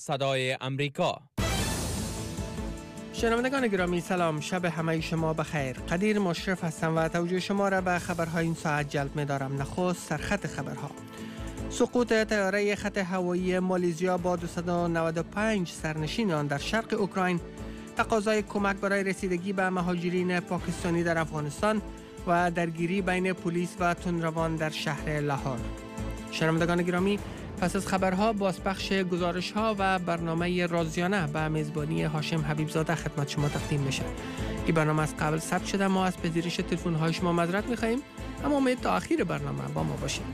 صدای امریکا. شنوندگان گرامی سلام، شب همه شما بخیر. قدیر مشرف هستم و توجه شما را به خبرهای این ساعت جلب می دارم. نخست سرخط خبرها: سقوط طیاره خط هوایی مالزیا با 295 سرنشین آن در شرق اوکراین، تقاضای کمک برای رسیدگی به مهاجرین پاکستانی در افغانستان و درگیری بین پلیس و تندروان در شهر لاهور. شنوندگان گرامی، پس از خبرها بازپخش گزارش‌ها و برنامه رازیانه به میزبانی هاشم حبیبزاده خدمت شما تقدیم میشه. این برنامه از قبل ثبت شده، ما از پذیرش تلفن‌های شما معذرت می‌خواهیم، اما امید تا آخر برنامه با ما باشید.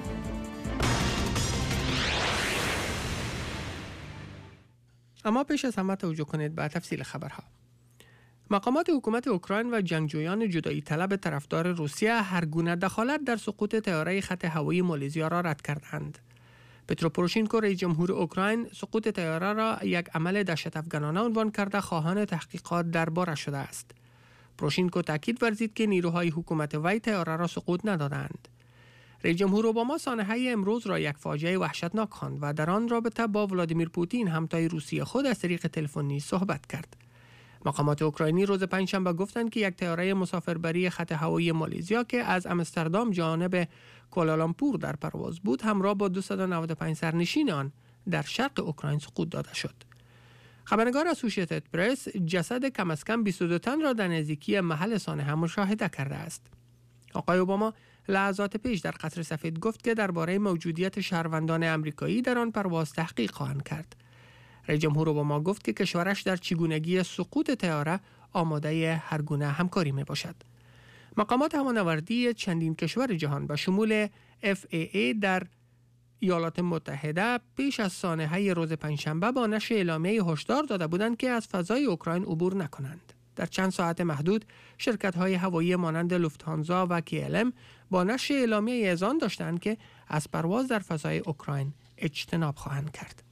اما پیش از همه توجه کنید به تفصیل خبرها. مقامات حکومت اوکراین و جنگجویان جدایی طلب طرفدار روسیه هر گونه دخالت در سقوط طیاره خط هوایی مالزیا را رد کردند. پترو پوروشینکو رئیس جمهور اوکراین سقوط طیاره را یک عمل دهشت‌افکنانه عنوان کرده خواهان تحقیقات درباره شده است. پوروشینکو تاکید ورزید که نیروهای حکومت وی طیاره را سقوط ندادند. رئیس جمهور اوباما سانحه امروز را یک فاجعه وحشتناک خواند و در آن رابطه با ولادیمیر پوتین همتای روسیه خود از طریق تلفنی صحبت کرد. مقامات اوکراینی روز پنجشنبه گفتند که یک طیاره مسافربری خط هوایی مالزیا که از آمستردام جانب کوالالامپور در پرواز بود همراه با 295 سرنشین آن در شرق اوکراین سقوط داده شد. خبرنگار اسوسییتد پرس جسد کم از کم 22 تن را در نزدیکی محل سانحه مشاهده کرده است. آقای اوباما لحظات پیش در قصر سفید گفت که درباره موجودیت شهروندان آمریکایی در آن پرواز تحقیق خواهند کرد. رئیس جمهور اوباما گفت که کشورش در چگونگی سقوط طیاره آماده هر گونه همکاری می باشد. مقامات هوانوردی چندین کشور جهان به شمول FAA در ایالات متحده پیش از سانحه روز پنجشنبه با نشر اعلامیه هشدار داده بودند که از فضای اوکراین عبور نکنند. در چند ساعت محدود شرکت‌های هوایی مانند لوفت‌هانزا و KLM با نشر اعلامیه اذعان داشتند که از پرواز در فضای اوکراین اجتناب خواهند کرد.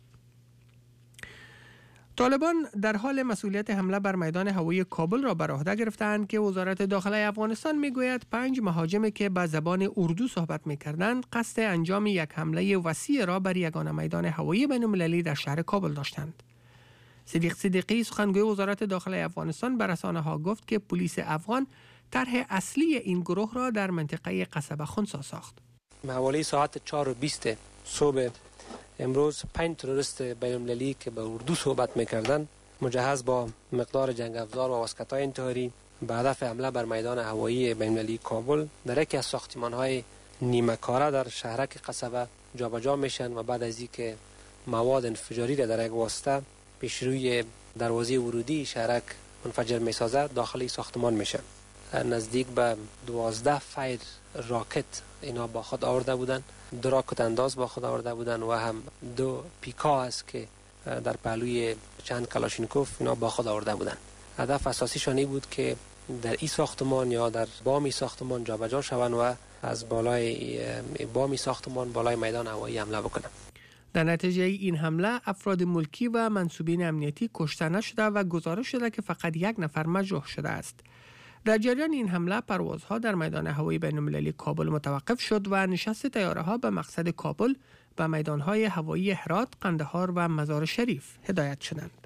طالبان در حال مسئولیت حمله بر میدان هوایی کابل را بر عهده گرفتند که وزارت داخله افغانستان میگوید 5 مهاجمی که به زبان اردو صحبت میکردند قصد انجام یک حمله وسیع را بر یگانه میدان هوایی بین‌المللی در شهر کابل داشتند. صدیق صدیقی سخنگوی وزارت داخله افغانستان به رسانه‌ها گفت که پلیس افغان طرح اصلی این گروه را در منطقه قصبه خنثی ساخت. حوالی ساعت 4:20 صبح امروز 5 تروریست بین‌المللی که به اردو صحبت می‌کردند مجهز با مقدار جنگ افزار و واسکت‌های انتحاری به هدف حمله بر میدان هوایی بین‌المللی کابل در یکی از ساختمان‌های نیمه کاره در شهرک قصبه جابجا میشن و بعد از اینکه مواد انفجاری را در یک واسطه پیش روی دروازه ورودی شهرک منفجر می‌سازد داخل ساختمان میشه. نزدیک به 12 فایر راکت اینا با خود آورده بودند، 2 راکت انداز با خود آورده بودند و هم 2 پیکا است که در پهلوی چند کلاشینکوف اینا با خود آورده بودند. هدف اساسیشان این بود که در این ساختمان یا در بامی ساختمان جابجا شوند و از بالای بامی ساختمان بالای میدان هوایی حمله بکنند. در نتیجه این حمله افراد ملکی و منصوبین امنیتی کشته نشده و گزارش شده که فقط 1 نفر مجروح شده است. در جریان این حمله پروازها در میدان هوایی بین‌المللی کابل متوقف شد و نشست طیاره‌ها به مقصد کابل به میدان‌های هوایی هرات، قندهار و مزار شریف هدایت شدند.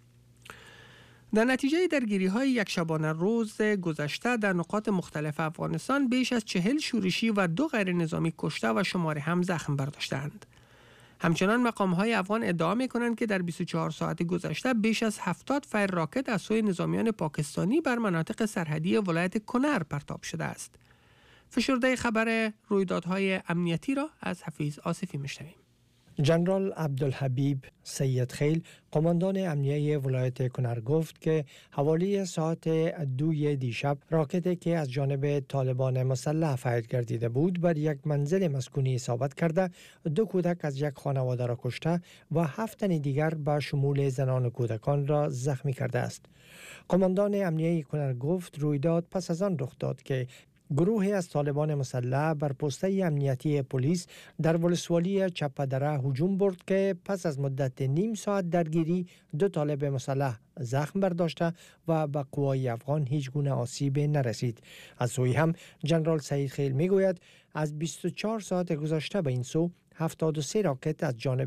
در نتیجه درگیری‌های یک شبانه روز گذشته در نقاط مختلف افغانستان بیش از 40 شورشی و 2 غیر نظامی کشته و شماری هم زخم برداشتند. همچنان مقام‌های افغان ادعا می‌کنند که در 24 ساعت گذشته بیش از 70 فایر راکت از سوی نظامیان پاکستانی بر مناطق سرحدی ولایت کنر پرتاب شده است. فشرده خبر رویدادهای امنیتی را از حفیظ آصفی می‌شنویم. جنرال عبدالحبیب سید خیل قماندان امنیه ولایت کنر گفت که حوالی ساعت 2 دیشب راکتی که از جانب طالبان مسلح فایر گردیده بود بر یک منزل مسکونی اصابت کرده 2 کودک از یک خانواده را کشته و 7 تن دیگر به شمول زنان و کودکان را زخمی کرده است. قماندان امنیه کنر گفت رویداد پس از آن رخ داد که گروهی از طالبان مسلح بر پسته امنیتی پلیس در ولسوالی چپدره هجوم برد که پس از مدت نیم ساعت درگیری 2 طالب مسلح زخم برداشته و به قوای افغان هیچ گونه آسیب نرسید. از سوی هم جنرال سعید خیل میگوید از 24 ساعت گذشته به این سو 73 راکت از جانب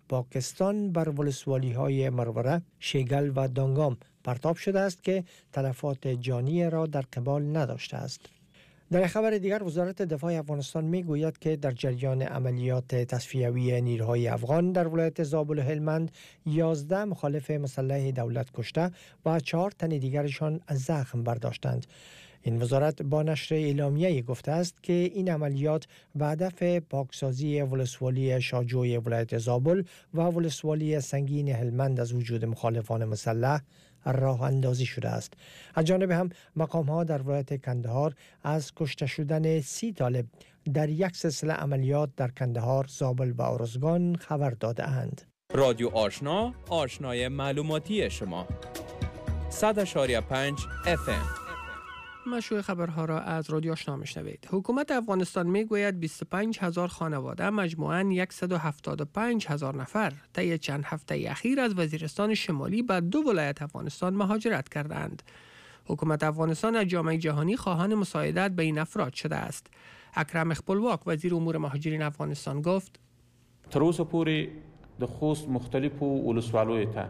پاکستان بر ولسوالی‌های مروره، شیگل و دانگام پرتاب شده است که تلفات جانی را در قبال نداشته است. در خبر دیگر وزارت دفاع افغانستان میگوید که در جریان عملیات تصفیوی نیروهای افغان در ولایت زابل و هلمند 11 مخالف مسلح دولت کشته و 4 تن دیگرشان زخم برداشتند. این وزارت با نشر اعلامیه گفته است که این عملیات به هدف پاکسازی ولسوالی شاجوی ولایت زابل و ولسوالی سنگین هلمند از وجود مخالفان مسلح راه اندازی شده است. از جانب هم مقام ها در ولایت کندهار از کشته شدن 30 طالب در یک سلسله عملیات در کندهار، زابل و ارزگان خبر داده اند. رادیو آشنا، آشنای معلوماتی شما. 100.5 FM. مشروع خبرها را از رادیو آشنا میشنوید. حکومت افغانستان میگوید 25,000 خانواده مجموعاً 175,000 نفر طی چند هفته اخیر از وزیرستان شمالی به 2 ولایت افغانستان مهاجرت کردند. حکومت افغانستان از جامعه جهانی خواهان مساعدت به این افراد شده است. اکرم خپلواک وزیر امور مهاجرین افغانستان گفت: تر اوسه پورې د خوست مختلفو ولسوالیو ته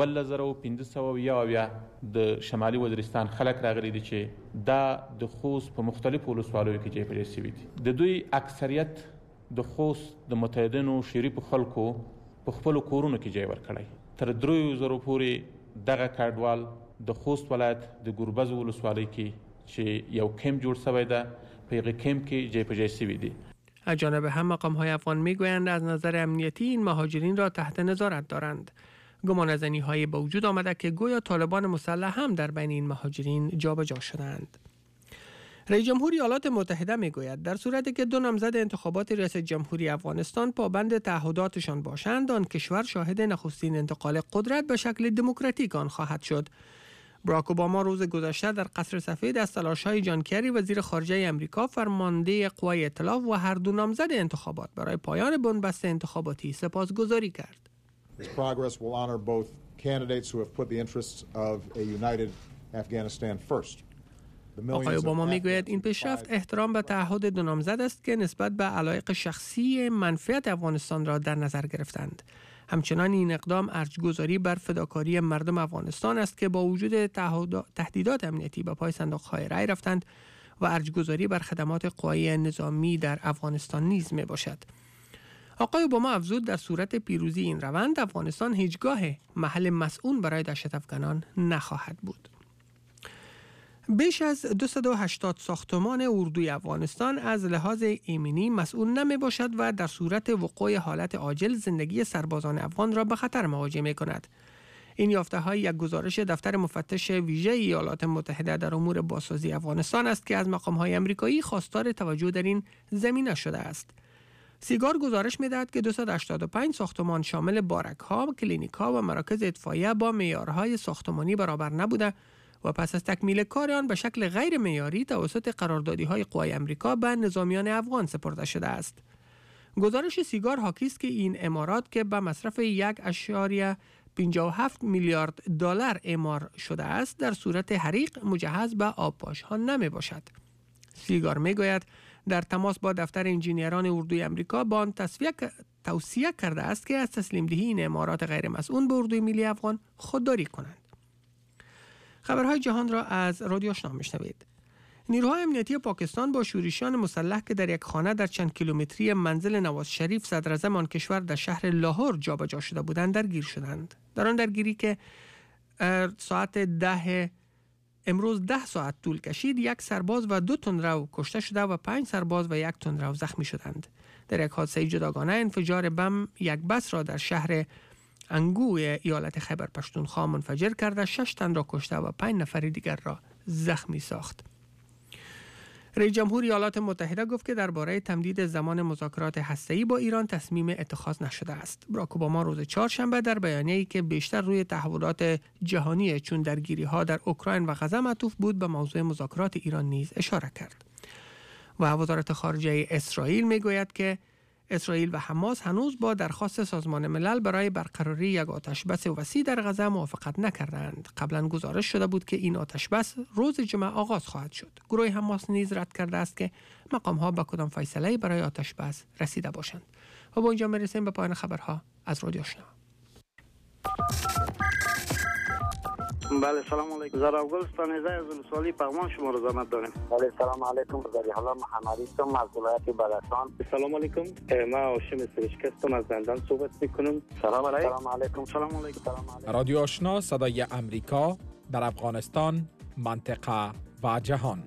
1500 د شمالي وزیرستان خلک راغلي دي چې دا د خوست په مختلفو ولسوالیو کې ځای پر ځای شوي دي. د دوی اکثریت د خوست د متحدینو شریفو خلکو په خپلو کورونو کې ځای ورکړی. تر 3000 پورې دغه کډوال د خوست ولایت د ګوربز ولسوالۍ کې چې یو کمپ جوړ شوی ده په هغه کمپ کې ځای پر ځای شوي دي. از جانب هم مقام‌های افغان میگویند از نظر امنیتی این مهاجرین را تحت نظارت دارند. گمانه‌زنی‌های به وجود آمده که گویا طالبان مسلح هم در بین این مهاجرین جابجا شدند. رئیس جمهور ایالات متحده میگوید در صورتی که 2 نامزد انتخابات ریاست جمهوری افغانستان پابند تعهداتشان باشند، آن کشور شاهد نخستین انتقال قدرت به شکل دموکراتیک آن خواهد شد. باراک اوباما روز گذشته در قصر سفید از تلاش‌های جان کری وزیر خارجه امریکا فرمانده قوای ائتلاف و هر 2 نامزد انتخابات برای پایان بنبست انتخاباتی سپاسگزاری کرد. This progress will honor both candidates who have put the interests of a united Afghanistan first. آقای اوباما میگوید این پیشرفت احترام به تعهد 2 نامزد است که نسبت به علایق شخصی منفعت افغانستان را در نظر گرفتند. همچنان این اقدام ارجگذاری بر فداکاری مردم افغانستان است که با وجود تهدیدات امنیتی به پای صندوق‌های رای رفتند و ارجگذاری بر خدمات قوای نظامی در افغانستان نیز می باشد. آقای اوباما افزود در صورت پیروزی این روند افغانستان هیچگاه محل مسئول برای دهشت افغانان نخواهد بود. بیش از 280 ساختمان اردوی افغانستان از لحاظ ایمنی مسئول نمی باشد و در صورت وقوع حالت عاجل زندگی سربازان افغان را به خطر مواجه می کند. این یافته های یک گزارش دفتر مفتش ویژه ایالات متحده در امور بازسازی افغانستان است که از مقام های امریکایی خواستار توجه در این زمینه شده است. سیگار گزارش می‌دهد که 285 ساختمان شامل بارک‌ها، کلینیک‌ها و مراکز اطفائیه با معیارهای ساختمانی برابر نبوده و پس از تکمیل کار آن به شکل غیر معیاری توسط قراردادی‌های قوای آمریکا به نظامیان افغان سپرده شده است. گزارش سیگار حاکی است که این عمارات که به مصرف 1.57 میلیارد دلار اعمار شده است در صورت حریق مجهز به آبپاش‌ها نمی‌باشد. سیگار می‌گوید در تماس با دفتر انجینیران اردوی امریکا با آن توصیه کرده است که از تسلیم دهی این عمارات غیر مسئول به اردوی ملی افغان خودداری کنند. خبرهای جهان را از رادیو آشنا میشنوید. نیروهای امنیتی پاکستان با شورشیان مسلح که در یک خانه در چند کیلومتری منزل نواز شریف صدر اعظم آن کشور در شهر لاهور جابجا شده بودند درگیر شدند. در آن درگیری که امروز 10 ساعت طول کشید، 1 سرباز و 2 تندرو کشته شده و 5 سرباز و 1 تندرو زخمی شدند. در یک حادثه جداگانه انفجار بم یک بس را در شهر انگوی ایالت خیبر پختونخوا منفجر کرده 6 تن را کشته و 5 نفر دیگر را زخمی ساخت. رئیس جمهور ایالات متحده گفت که درباره تمدید زمان مذاکرات هسته‌ای با ایران تصمیم اتخاذ نشده است. باراک اوباما روز چهارشنبه در بیانیه‌ای که بیشتر روی تحولات جهانی چون درگیری‌ها در اوکراین و غزه معطوف بود به موضوع مذاکرات ایران نیز اشاره کرد. و وزارت خارجه اسرائیل میگوید که اسرائیل و حماس هنوز با درخواست سازمان ملل برای برقراری یک آتشبس وسیع در غزه موافقت نکردند. قبلا گزارش شده بود که این آتشبس روز جمعه آغاز خواهد شد. گروه حماس نیز رد کرده است که مقام‌ها به کدام فیصله برای آتشبس رسیده باشند. و با اینجا میرسیم به پایان خبرها. از رادیو آشنا. بله سلام علیکم. زراوگل استانیزه از ولسوالی پغمان شما رو زحمت داریم. بله سلام علیکم. زری حالا محمدی هستم از ولایت بلخان. سلام علیکم. ما هاشم سرشکستم از زندان صحبت میکنم. سلام علیکم. سلام علیکم. رادیو آشنا صدای امریکا در افغانستان، منطقه و جهان.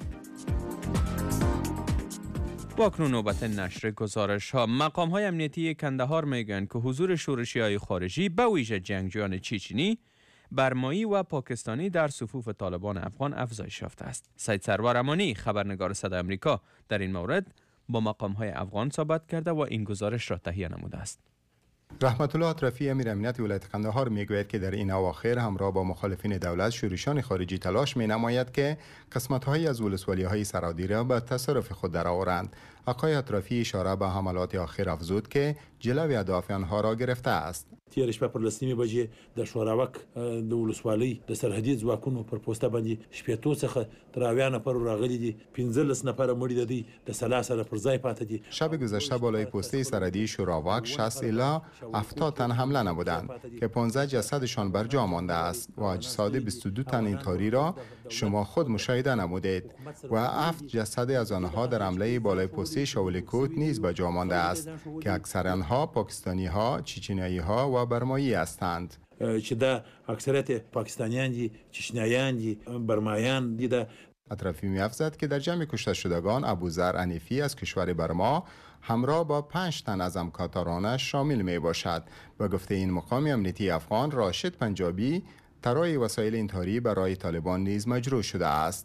با اکنون نوبت نشر گزارش ها. مقام های امنیتی کندهار میگن که حضور شورشی های خارجی به ویژه جنگجویان چچنی، برمایی و پاکستانی در صفوف طالبان افغان افزایش یافته است. سید سرور امانی خبرنگار صدای امریکا در این مورد با مقام های افغان صحبت کرده و این گزارش را تهیه نموده است. رحمت الله اطرافی امیر امنیت ولایت قندهار میگوید که در این اواخر همراه با مخالفین دولت شورشیان خارجی تلاش می نماید که قسمت‌هایی از ولسوالی‌های سرحدی را به تصرف خود درآورند. آقای اطرافی اشاره به حملات اخیر افزود که جلوی اهداف آنها را گرفته است. تیر شپه پر لسنیمه بجې د شوراوک د ولسوالۍ د سرحدي ځواکونو پر پوسټه باندې شپېتو څخه تر اویا نفر راغلي دي، 15 نفر مړي دي، د سلاسل پر ځای پاتې دي. شب گذشته بالای پسته سرحدی شوراوک 60 الی 70 تن حمله نمودند که 15 جسدشان بر جا مانده است و اجساد 22 تن اینطوری را شما خود مشاهده نمودید و 7 جسد از آنها در حمله بالای پسته شاولکوت نیز به جا مانده است که اکثر آنها پاکستانی ها، چچنیایی ها و برمایی هستند. چې دا اکثریت پاکستانیان دي، چچنیایان دي، برمایان دي. اطرافی می‌افزاید که در جمع کشته شدگان ابوذر انیفی از کشور برما همراه با 5 تن از همکارانش شامل می باشد. به گفته این مقام امنیتی افغان راشد پنجابی، طراح وسایل انتحاری برای طالبان نیز مجروح شده است.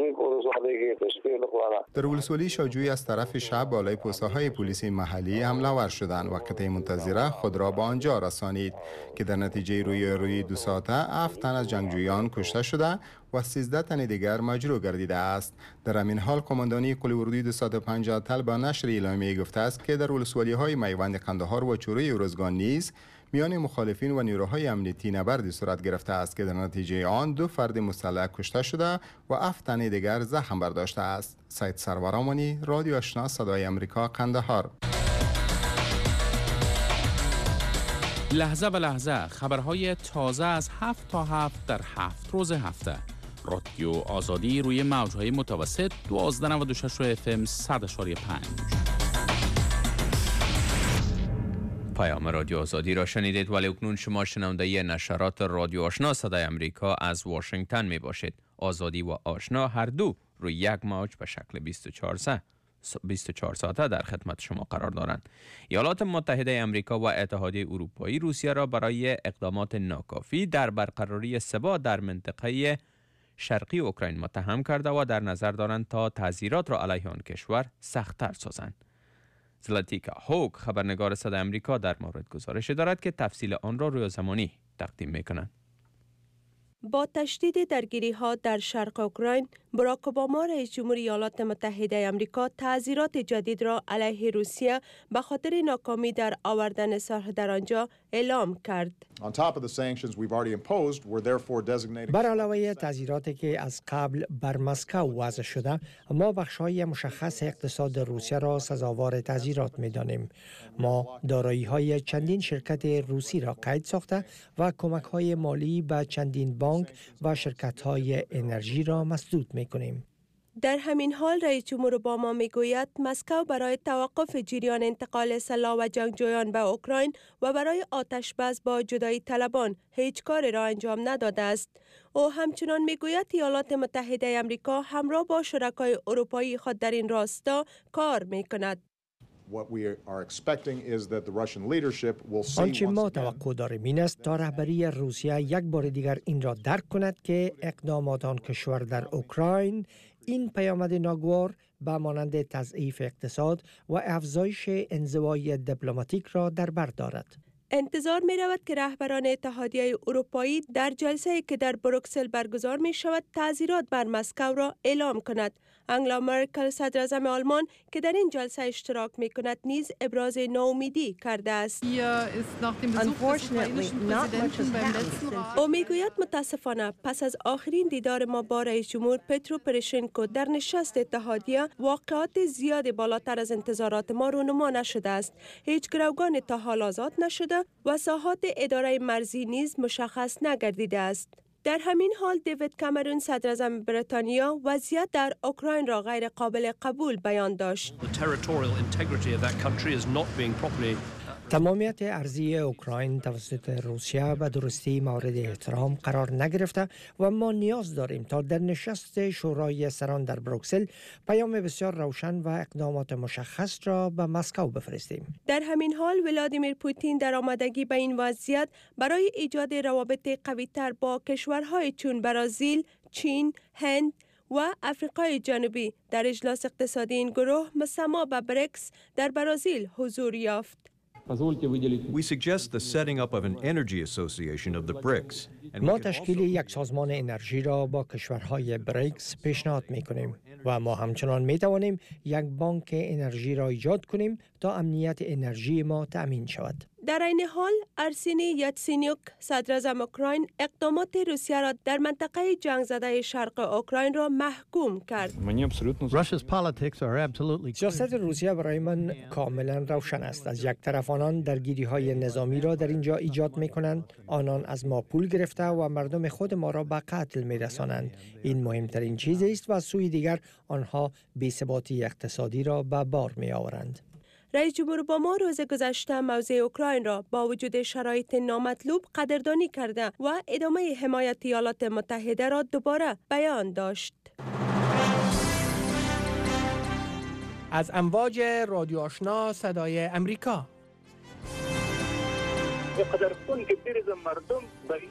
در ولسوالی شاجوی از طرف شب بالای پست‌های پلیس محلی حمله ور شدند و قطعه منتظره خود را به آنجا رسانید که در نتیجه روی 2 ساعته 7 تن از جنگجویان کشته شده و 13 تن دیگر مجروح گردیده است. در همین حال قماندانی قوه اردوی 250 تل به نشر اعلامیه گفته است که در ولسوالی‌های میوند قندهار و چوره ارزگان نیز میان مخالفین و نیروهای امنیتی نبردی صورت گرفته است که در نتیجه آن 2 فرد مسلح کشته شده و 7 تن دیگر زخم برداشته است. سید سرور امانی، رادیو آشنا صدای امریکا، قندهار. لحظه به لحظه خبرهای تازه از 7 تا 7 در 7 روز هفته. رادیو آزادی روی موجهای متوسط 1296 FM 100.5. پیام رادیو آزادی را شنیدید، ولی اکنون شما شنونده نشرات رادیو آشنا صدای امریکا از واشنگتن می باشید. آزادی و آشنا هر دو روی یک موج به شکل 24 ساعته در خدمت شما قرار دارند. ایالات متحده امریکا و اتحادیه اروپایی روسیه را برای اقدامات ناکافی در برقراری ثبات در منطقه شرقی اوکراین متهم کرده و در نظر دارند تا تعزیرات را علیه آن کشور سخت‌تر سازند. زلاتیکا هوک خبرنگار صدای امریکا در مورد گزارش دارد که تفصیل آن را روی زمانی تقدیم می‌کنند. با تشدید درگیری‌ها در شرق اوکراین، باراک اوباما رئیس جمهور ایالات متحده آمریکا تعزیرات جدید را علیه روسیه به خاطر ناکامی در آوردن صلح در آنجا اعلام کرد. بر علاوه تعزیراتی که از قبل بر مسکو وضع شده، ما بخش‌های مشخص اقتصاد روسیه را سزاوار تعزیرات می‌دانیم. ما دارایی‌های چندین شرکت روسی را قید ساخته و کمک‌های مالی به چندین بانک و شرکت‌های انرژی را مسدود می‌کنیم. در همین حال رئیس جمهور اوباما میگوید مسکو برای توقف جریان انتقال سلاح و جنگجویان به اوکراین و برای آتشبس با جدایی طلبان هیچ کاری را انجام نداده است. او همچنان میگوید ایالات متحده آمریکا همراه با شرکای اروپایی خود در این راستا کار میکند. آنچه ما توقع داریم این است تا رهبری روسیه یک بار دیگر این را درک کند که اقدامات آن کشور در اوکراین این پیامد ناگوار به مانند تضعیف اقتصاد و افزایش انزوای دیپلماتیک را در بر دارد. انتظار می رود که رهبران اتحادیه اروپایی در جلسه‌ای که در بروکسل برگزار می شود تعزیرات بر مسکو را اعلام کند. انگلا مرکل صدراعظم آلمان که در این جلسه اشتراک می کند نیز ابراز ناامیدی کرده است. او می گوید متاسفانه پس از آخرین دیدار ما با رئیس جمهور پترو پروشنکو در نشست اتحادیه واقعات زیاد بالاتر از انتظارات ما رونما نشده است. هیچ گروگان تا حال آزاد نشده شده و ساحات اداره مرزی نیز مشخص نگردیده است. در همین حال دیوید کامرون صدر اعظم بریتانیا وضعیت در اوکراین را غیر قابل قبول بیان داشت. تمامیت ارضی اوکراین توسط روسیه به درستی مورد احترام قرار نگرفته و ما نیاز داریم تا در نشست شورای سران در بروکسل پیام بسیار روشن و اقدامات مشخص را به مسکو بفرستیم. در همین حال ولادیمیر پوتین در آمادگی به این وضعیت برای ایجاد روابط قوی‌تر با کشورهای چون برزیل، چین، هند و آفریقای جنوبی در اجلاس اقتصادی این گروه مسمى به بریکس در برزیل حضور یافت. We suggest the setting up of an energy association of the BRICS. ما تشکیل یک سازمان انرژی را با کشورهای بریکس پیشنهاد می‌کنیم و ما همچنان می‌توانیم یک بانک انرژی را ایجاد کنیم تا امنیت انرژی ما تأمین شود. در این حال ارسینی یاتسینیوک صدر اعظم اوکراین اقدامات روسیه را در منطقه جنگ زده شرق اوکراین را محکوم کرد. سیاست روسیه برای من کاملا روشن است. از یک طرف آنان درگیری‌های نظامی را در اینجا ایجاد می‌کنند، آنان از ما پول گرفته و مردم خود ما را به قتل می‌رسانند. این مهمترین چیز است و از سوی دیگر آنها بی‌ثباتی اقتصادی را به بار می‌آورند. رئیس جمهور اوباما روز گذشته موضع اوکراین را با وجود شرایط نامطلوب قدردانی کرده و ادامه حمایت ایالات متحده را دوباره بیان داشت. از امواج رادیو آشنا صدای امریکا. بقدر خون که بریزم مردم برای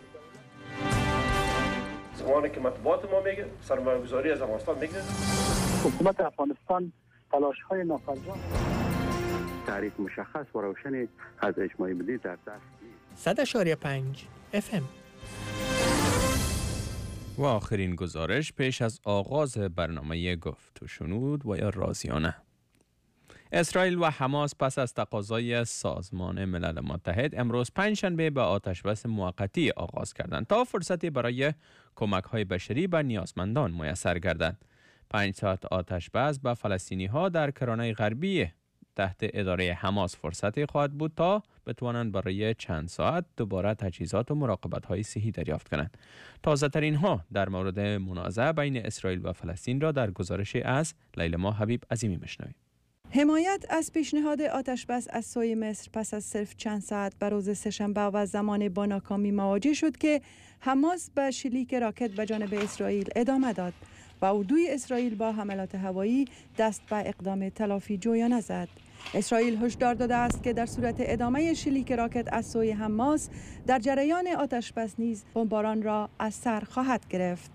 زمانی که مطبوعات ما میگه سرمایه‌گذاری از افغانستان میگه حکومت افغانستان تلاش‌های نافرجام تعریف مشخص و روشن از اجماع ملی در دست 100.5 FM. و آخرین گزارش پیش از آغاز برنامه گفت و شنود و یا رازیانه. اسرائیل و حماس پس از تقاضای سازمان ملل متحد امروز پنجشنبه به آتشبس موقتی آغاز کردند تا فرصتی برای کمک‌های بشری به نیازمندان میسر گردد. 5 ساعت آتشبس به فلسطینی‌ها در کرانه غربی تحت اداره حماس فرصتی خواهد بود تا بتوانند برای چند ساعت دوباره تجهیزات و مراقبت‌های صحی دریافت کنند. تازه ترین ها در مورد منازعه بین اسرائیل و فلسطین را در گزارشی از لیلما حبیب عظیمی میشنویم. حمایت از پیشنهاد آتشبس از سوی مصر پس از صرف چند ساعت به روز سه‌شنبه و زمان با ناکامی مواجه شد که حماس به شلیک راکت به جانب اسرائیل ادامه داد و اردوی اسرائیل با حملات هوایی دست به اقدام تلافی جویانه زد. اسرائیل هشدار داده است که در صورت ادامه شلیک راکت از سوی حماس در جریان آتشبس نیز بمباران را از سر خواهد گرفت.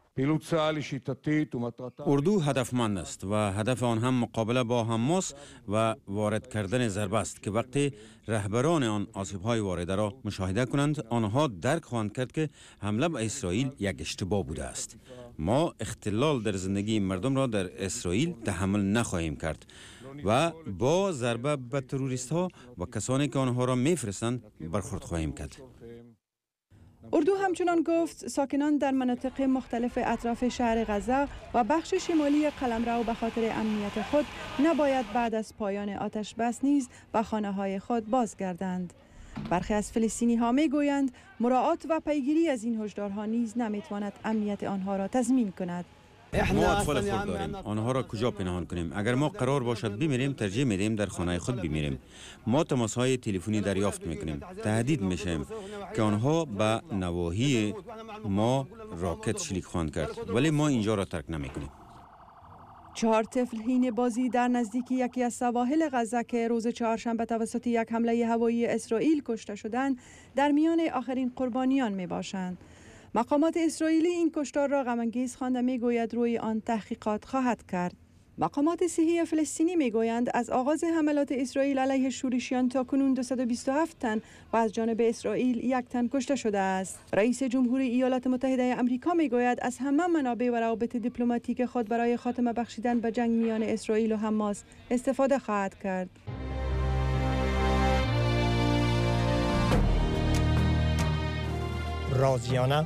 اردو هدفمند است و هدف آن هم مقابله با حماس و وارد کردن ضربه است که وقتی رهبران آن آسیب‌های وارده را مشاهده کنند آنها درک خواهند کرد که حمله به اسرائیل یک اشتباه بوده است. ما اختلال در زندگی مردم را در اسرائیل تحمل نخواهیم کرد و با ضربه به تروریست ها و کسانی که آنها را میفرستند برخورد خواهیم کرد. اردو همچنان گفت ساکنان در مناطق مختلف اطراف شهر غزه و بخش شمالی قلمرو به خاطر امنیت خود نباید بعد از پایان آتش بس نیز به خانه های خود بازگردند. برخی از فلسطینی ها می گویند مراعات و پیگیری از این هشدارها نیز نمیتواند امنیت آنها را تضمین کند. ما اطفال خود داریم، آنها را کجا پنهان کنیم؟ اگر ما قرار باشد بمیریم ترجیح میدیم در خانه خود بمیریم. ما تماس های تلفنی دریافت میکنیم، تهدید میشیم که آنها به نواحی ما راکت شلیک خواهند کرد، ولی ما اینجا را ترک نمیکنیم. 4 طفل حین بازی در نزدیکی یکی از سواحل غزه که روز چهارشنبه توسط یک حمله هوایی اسرائیل کشته شدند در میان آخرین قربانیان می باشند. مقامات اسرائیلی این کشتار را غم‌انگیز خوانده میگوید روی آن تحقیقات خواهد کرد. مقامات صحی فلسطینی میگویند از آغاز حملات اسرائیل علیه شورشیان تا کنون 227 تن و از جانب اسرائیل 1 تن کشته شده است. رئیس جمهور ایالات متحده آمریکا میگوید از همه منابع و روابط دیپلماتیک خود برای خاتمه بخشیدن به جنگ میان اسرائیل و حماس استفاده خواهد کرد. رازیانه،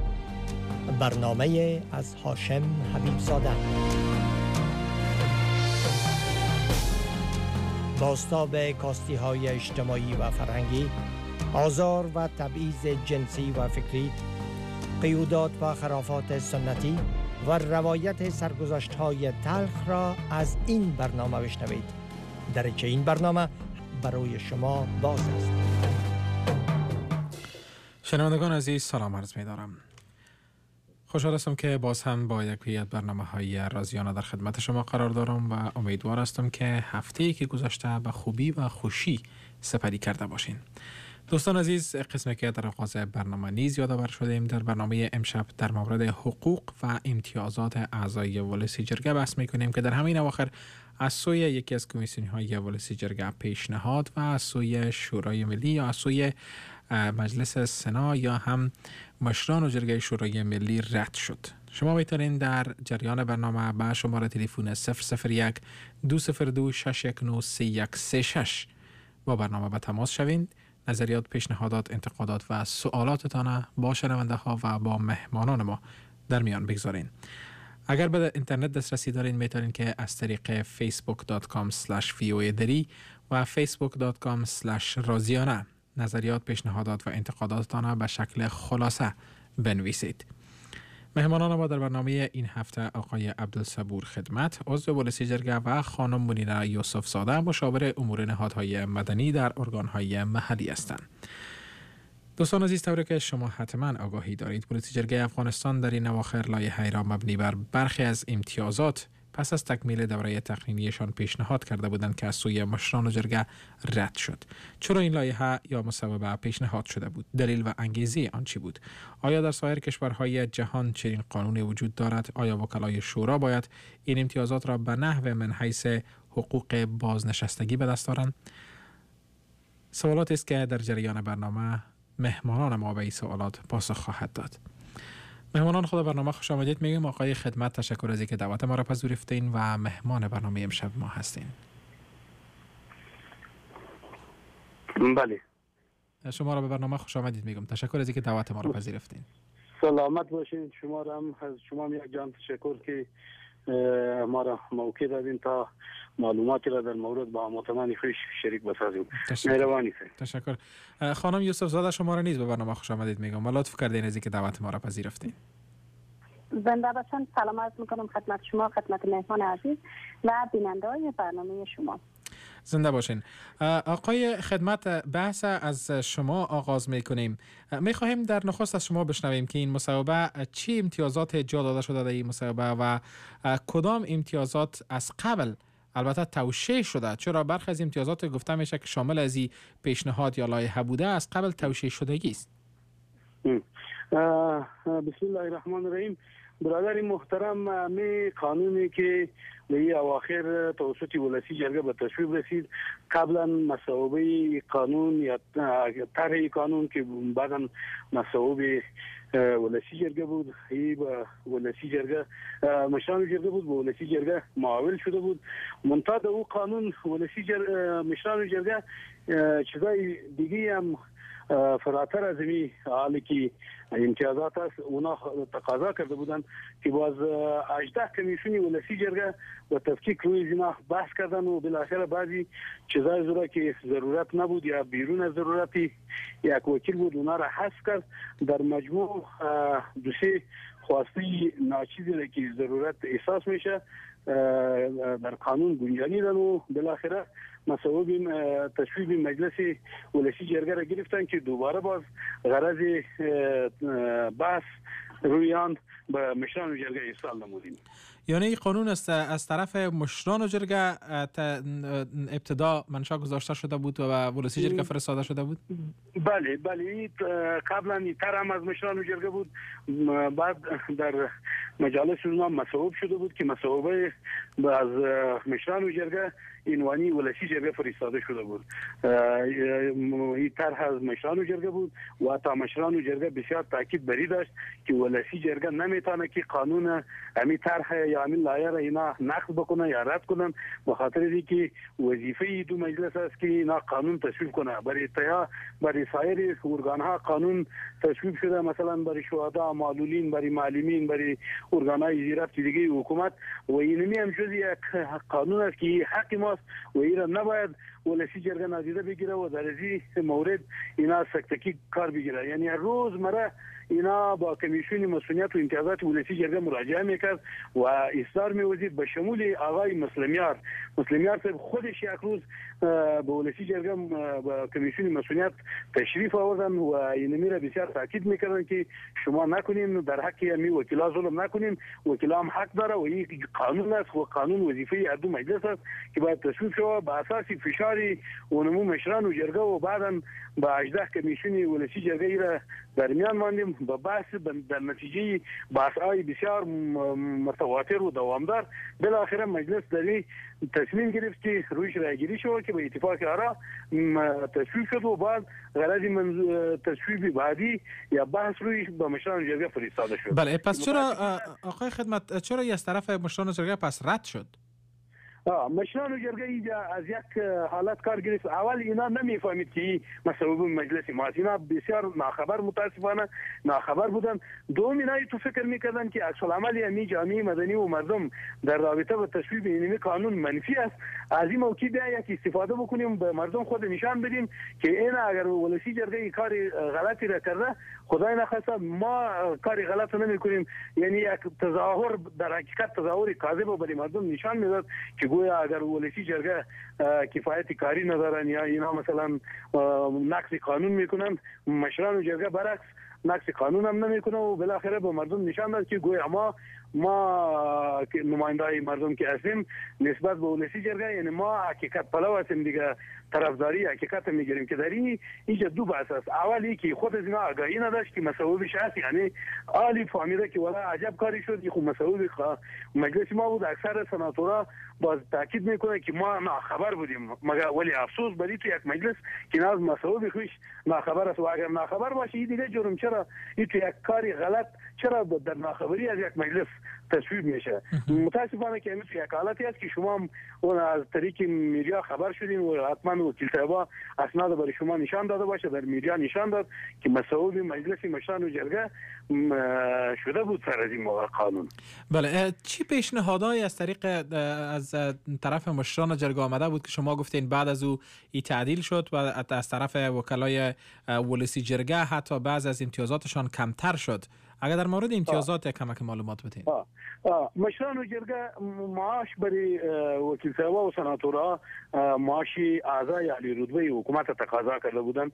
برنامه از هاشم حبیب زاده. بازتاب کاستی‌های اجتماعی و فرهنگی، آزار و تبعیض جنسی و فکری، قیودات و خرافات سنتی و روایت سرگذشت‌های تلخ را از این برنامه بشنوید. درچه این برنامه برای شما باز است. شنوندگان عزیز، سلام عرض می‌دارم. خوشحال هستم که باز هم با یک برنامه‌های رازیانه در خدمت شما قرار دارم و امیدوار هستم که هفته‌ای که گذشته به خوبی و خوشی سپری کرده باشین. دوستان عزیز، قسمی که در آغاز برنامه نیز یادآور شدیم، در برنامه امشب در مورد حقوق و امتیازات اعضای ولسی جرگه بحث می‌کنیم که در همین اواخر از سوی یکی از کمیسیون‌های ولسی جرگه پیشنهاد و از سوی شورای ملی یا از سوی مجلس سنا یا هم مشران و جرگه شورای ملی رد شد. شما میتونین در جریان برنامه با شماره تلفن 001 202 619 3136 با برنامه به تماس شوین. نظریات، پیشنهادات، انتقادات و سوالاتتان با شنونده ها و با مهمانان ما در میان بگذارین. اگر به اینترنت دسترسی دارین میتونین که از طریق facebook.com/voa دری و facebook.com/رازیانه نظریات، پیشنهادات و انتقاداتتان به شکل خلاصه بنویسید. مهمانان ما در برنامه این هفته آقای عبدالصبور خدمت، عضو ولسی جرگه و خانم منیره یوسف زاده، مشاور امور نهادهای مدنی در ارگانهای محلی هستند. دوستان عزیز، طوری که شما حتما آگاهی دارید، ولسی جرگه افغانستان در این اواخر لایحه‌ای را مبنی بر برخی از امتیازات پس از تکمیل دوره تقنینیشان پیشنهاد کرده بودند که از سوی مشران و جرگه رد شد. چرا این لایحه یا مصوبه پیشنهاد شده بود؟ دلیل و انگیزه آن چی بود؟ آیا در سایر کشورهای جهان چنین قانونی وجود دارد؟ آیا وکلای شورا باید این امتیازات را به نحو من حیث حقوق بازنشستگی به دست دارند؟ سوالاتی است که در جریان برنامه مهمانان ما به این سوالات پاسخ خواهد داد. مهمانان خود برنامه خوش آمدید میگیم. آقای خدمت، تشکر از اینکه دعوت ما را پذیرفتین و مهمان برنامه امشب ما هستین. بله، شما را به برنامه خوش آمدید میگم. تشکر از اینکه دعوت ما را پذیرفتین. سلامت باشین. شما را هم از شما یک جان تشکر که ما را موقع دادین تا معلوماتی را در مورد با هموطنان خویش شریک بسازیم. مهربانی کنید. تشکر. خانم یوسف زاده، شما را نیز به برنامه خوش آمدید میگم و لطف کردین از اینکه دعوت ما را پذیرفتین. زنده باشن. سلام عرض میکنم خدمت شما، خدمت مهمان عزیز و بیننده‌های برنامه شما. زنده باشین. آقای خدمت، بحث از شما آغاز میکنیم. میخواهیم در نخست از شما بشنویم که این مصوبه چی امتیازات جا داده شده در این مصوبه و کدام امتیازات از قبل البته توشیح شده، چرا برخی از امتیازات گفته میشه که شامل از این پیشنهاد یا لایحه بوده از قبل توشیح شدگی است. بسم الله الرحمن الرحیم. برادر محترم، می قانونی که به این اواخر توسط ولسی جرگه به تصویب رسید، قبلا مصوبه قانون یا طرح قانون که بعدا مصوبه ولسی جرگه بود، این با ولسی جرگه مشران جرگه بود، با ولسی جرگه معاول شده بود. منتها او قانون ولسی مشران جرگه چیزای دیگه هم فراتر از این حالی که امتیازات است اونا تقاضا کرده بودن که باز 18 کمیسیونی ولسی جرگه و تفکیک روی اینا بحث کردن و بالاخره بعضی چیزای زورا که ضرورت نبود یا بیرون از ضرورتی یک وکیل بود اونا را حذف کرد. در مجموع دو سه خواسته ناچیزی را که ضرورت احساس میشه در قانون گنجانیدن و بالاخره مصوبه تصویب مجلس ولسی جرگه را گرفتن که دوباره باز غرض بحث روی آن به مشران جرگه ارسال نمودیم. یعنی این قانون است از طرف مشران جرگه ابتدا منشأ گذاشته شده بود و ولسی جرگه فرستاده شده بود؟ بله قبلا این طرح هم از مشران جرگه بود، بعد در مجالس اونها مصوب شده بود که مصوبه از مشران جرگه اینوانی ولسی جرگه فرستاده شده بود. این طرح از مشران جرگه بود و تا مشران جرگه بسیار تاکید بری داشت که ولسی جرگه نمیتونه که قانون همین طرح یا همین لایحه را اینا نقض بکنه یا رد کنن، به خاطر اینکه وظیفه دو مجلس است که اینا قانون تصویب کنه. برای سایر ارگان ها قانون تصویب شده، مثلا برای شهدا، معلولین، برای معلمین، برای ارگانهای زیرفت دیگه حکومت و اینمی هم جز یک قانون است که حق ماست و این نباید ولسی جرگه نادیده بگیره و در این مورد اینا سکتکی کار بگیره. یعنی روزمره اینا با کمیسیون مسئولیت و امتیازات ولسی جرگه مراجعه میکرد و اصرار می‌ورزید به شمول آقای مسلمیار صاحب خودش یک روز به ولسی جرگه با کمیسیون مسئولیت تشریف آوردن و اینمی را بسیار تاکید میکردن که شما نکنین، در حق می وکیلا ظلم نکنین، وکیلا هم حق داره و این قانون است و قانون وظیفه هر دو مجلس است که باید تصویب شود به اساس فشاری اونمو مشران و جرگه و بعدا با 18 کمیسیون ولسی جرگه ای را در میان ماندیم با بحث در نتیجه بحث‌های بسیار متواتر و دوامدار بالاخره مجلس در تصمیم گرفت که رویش رایگیری شود که به اتفاق آرا تصویب شد و بعد غرض تصویب بعدی یا بحث رویش به مشران جرگه فرستاده شد. بله، پس چرا آقای خدمت چرا از طرف مشران جرگه پس رد شد؟ مشران جرگه اینجا از یک حالت کار گرفت. اول اینا نمیفهمید که مسئول مجلس ما است، اینا بسیار ناخبر، متاسفانه ناخبر بودن. دوم اینا تو فکر میکردن که عکس العمل یعنی جامعه مدنی و مردم در رابطه با تصویب این قانون منفی است. از این موقع بیا یک استفاده بکنیم به مردم خود نشان بدیم که این اگر ولسی جرگه کار غلطی را کرده، خدای نخواسته ما کار غلط نمیکنیم. یعنی یک تظاهر در حقیقت تظاهر کاذب برای مردم نشان میداد که گویا اگر ولسی جرگه کفایت کاری ندارن یا اینا مثلا نقض قانون میکنن، مشران جرگه برعکس نقض قانون هم نمیکنه و بالاخره به مردم نشان داد که گویا ما نمایندای مردم که هستیم نسبت به ولسی جرگه، یعنی ما حقیقت پلو هستیم دیگه، طرفداری حقیقت میگیریم که در اینجا دو بحث است. اولی که خود از اینا آگاهی نداشت که مسئولش هست، یعنی عالی فهمیده که والا عجب کاری شد که خب مسئول مجلس ما بود. اکثر سناتورا باز تاکید میکنه که ما ناخبر بودیم، مگر ولی افسوس بری تو یک مجلس که ناز مسئول خوش ناخبر است و اگر ناخبر باشه این دیگه جرم چرا این تو یک کاری غلط چرا در ناخبری از یک مجلس تصویب میشه. متاسفانه که امروز یک حالتی است که شما اون از طریق میدیا خبر شدین و حتما وکیل صاحب اسناد برای شما نشان داده باشه، در میدیا نشان داد که مسئول مجلس مشران و جرگه شده بود سر از این قانون. بله، چی پیشنهادایی از طریق از طرف مشران جرگه آمده بود که شما گفتین بعد از او این تعدیل شد و از طرف وکلای ولسی جرگه حتی بعض از امتیازاتشان کمتر شد؟ اگر در مورد امتیازات کمک معلومات بدین. مشران و جرگه معاش برای وکیل صاحب و سناتورها معاشی اعضای عالی رتبه حکومت تقاضا کرده بودند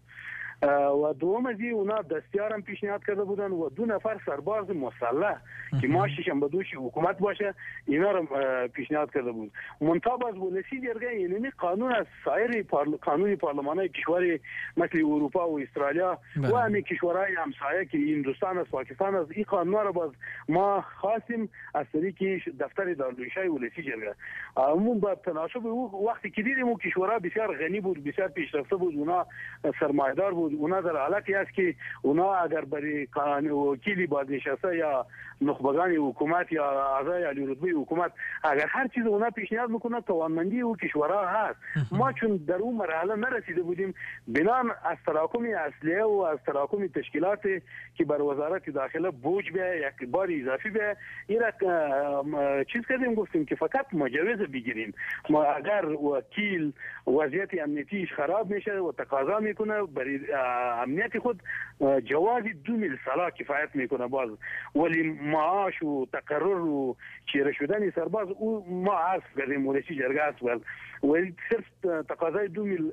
و دوم از اونا دستیار هم پیشنهاد کرده بودن و 2 نفر سرباز مسلح که معاشش هم به دوش حکومت باشه اینا رو پیشنهاد کرده بود. منتها باز ولسی جرگه یعنی قانون از سایر قانونی پارلمانای کشور مثل اروپا و استرالیا و همین کشورهای همسایه که هندوستان است، پاکستان است، این قانون رو باز ما خواستیم از طریق دفتر دارالنشای ولسی جرگه. همون با تناسب او وقتی که دیدیم اون کشورها بسیار غنی بود، بسیار پیشرفته بود، اونا سرمایه‌دار بود، اونا در حالتی است که اونا اگر برای وکیلی بازنشسته یا نخبگان حکومت یا اعضای عالی رتبه حکومت اگر هر چیز اونا پیشنهاد میکنن توانمندی او کشورها هست. ما چون در اون مرحله نرسیده بودیم بنان از تراکم اسلحه و از تراکم تشکیلات که بر وزارت داخله بوج به یک بار اضافی به این چیز کردیم، گفتیم که فقط مجوز بگیریم. ما اگر وکیل وضعیت امنیتیش خراب میشه و تقاضا میکنه برای امنیت خود جواز 2 میل سالا کفایت میکنه باز، ولی معاش و تقرر و چیره شدن سرباز او ما عرض کردیم ولسی جرگه است ولی صرف تقاضای 2 میل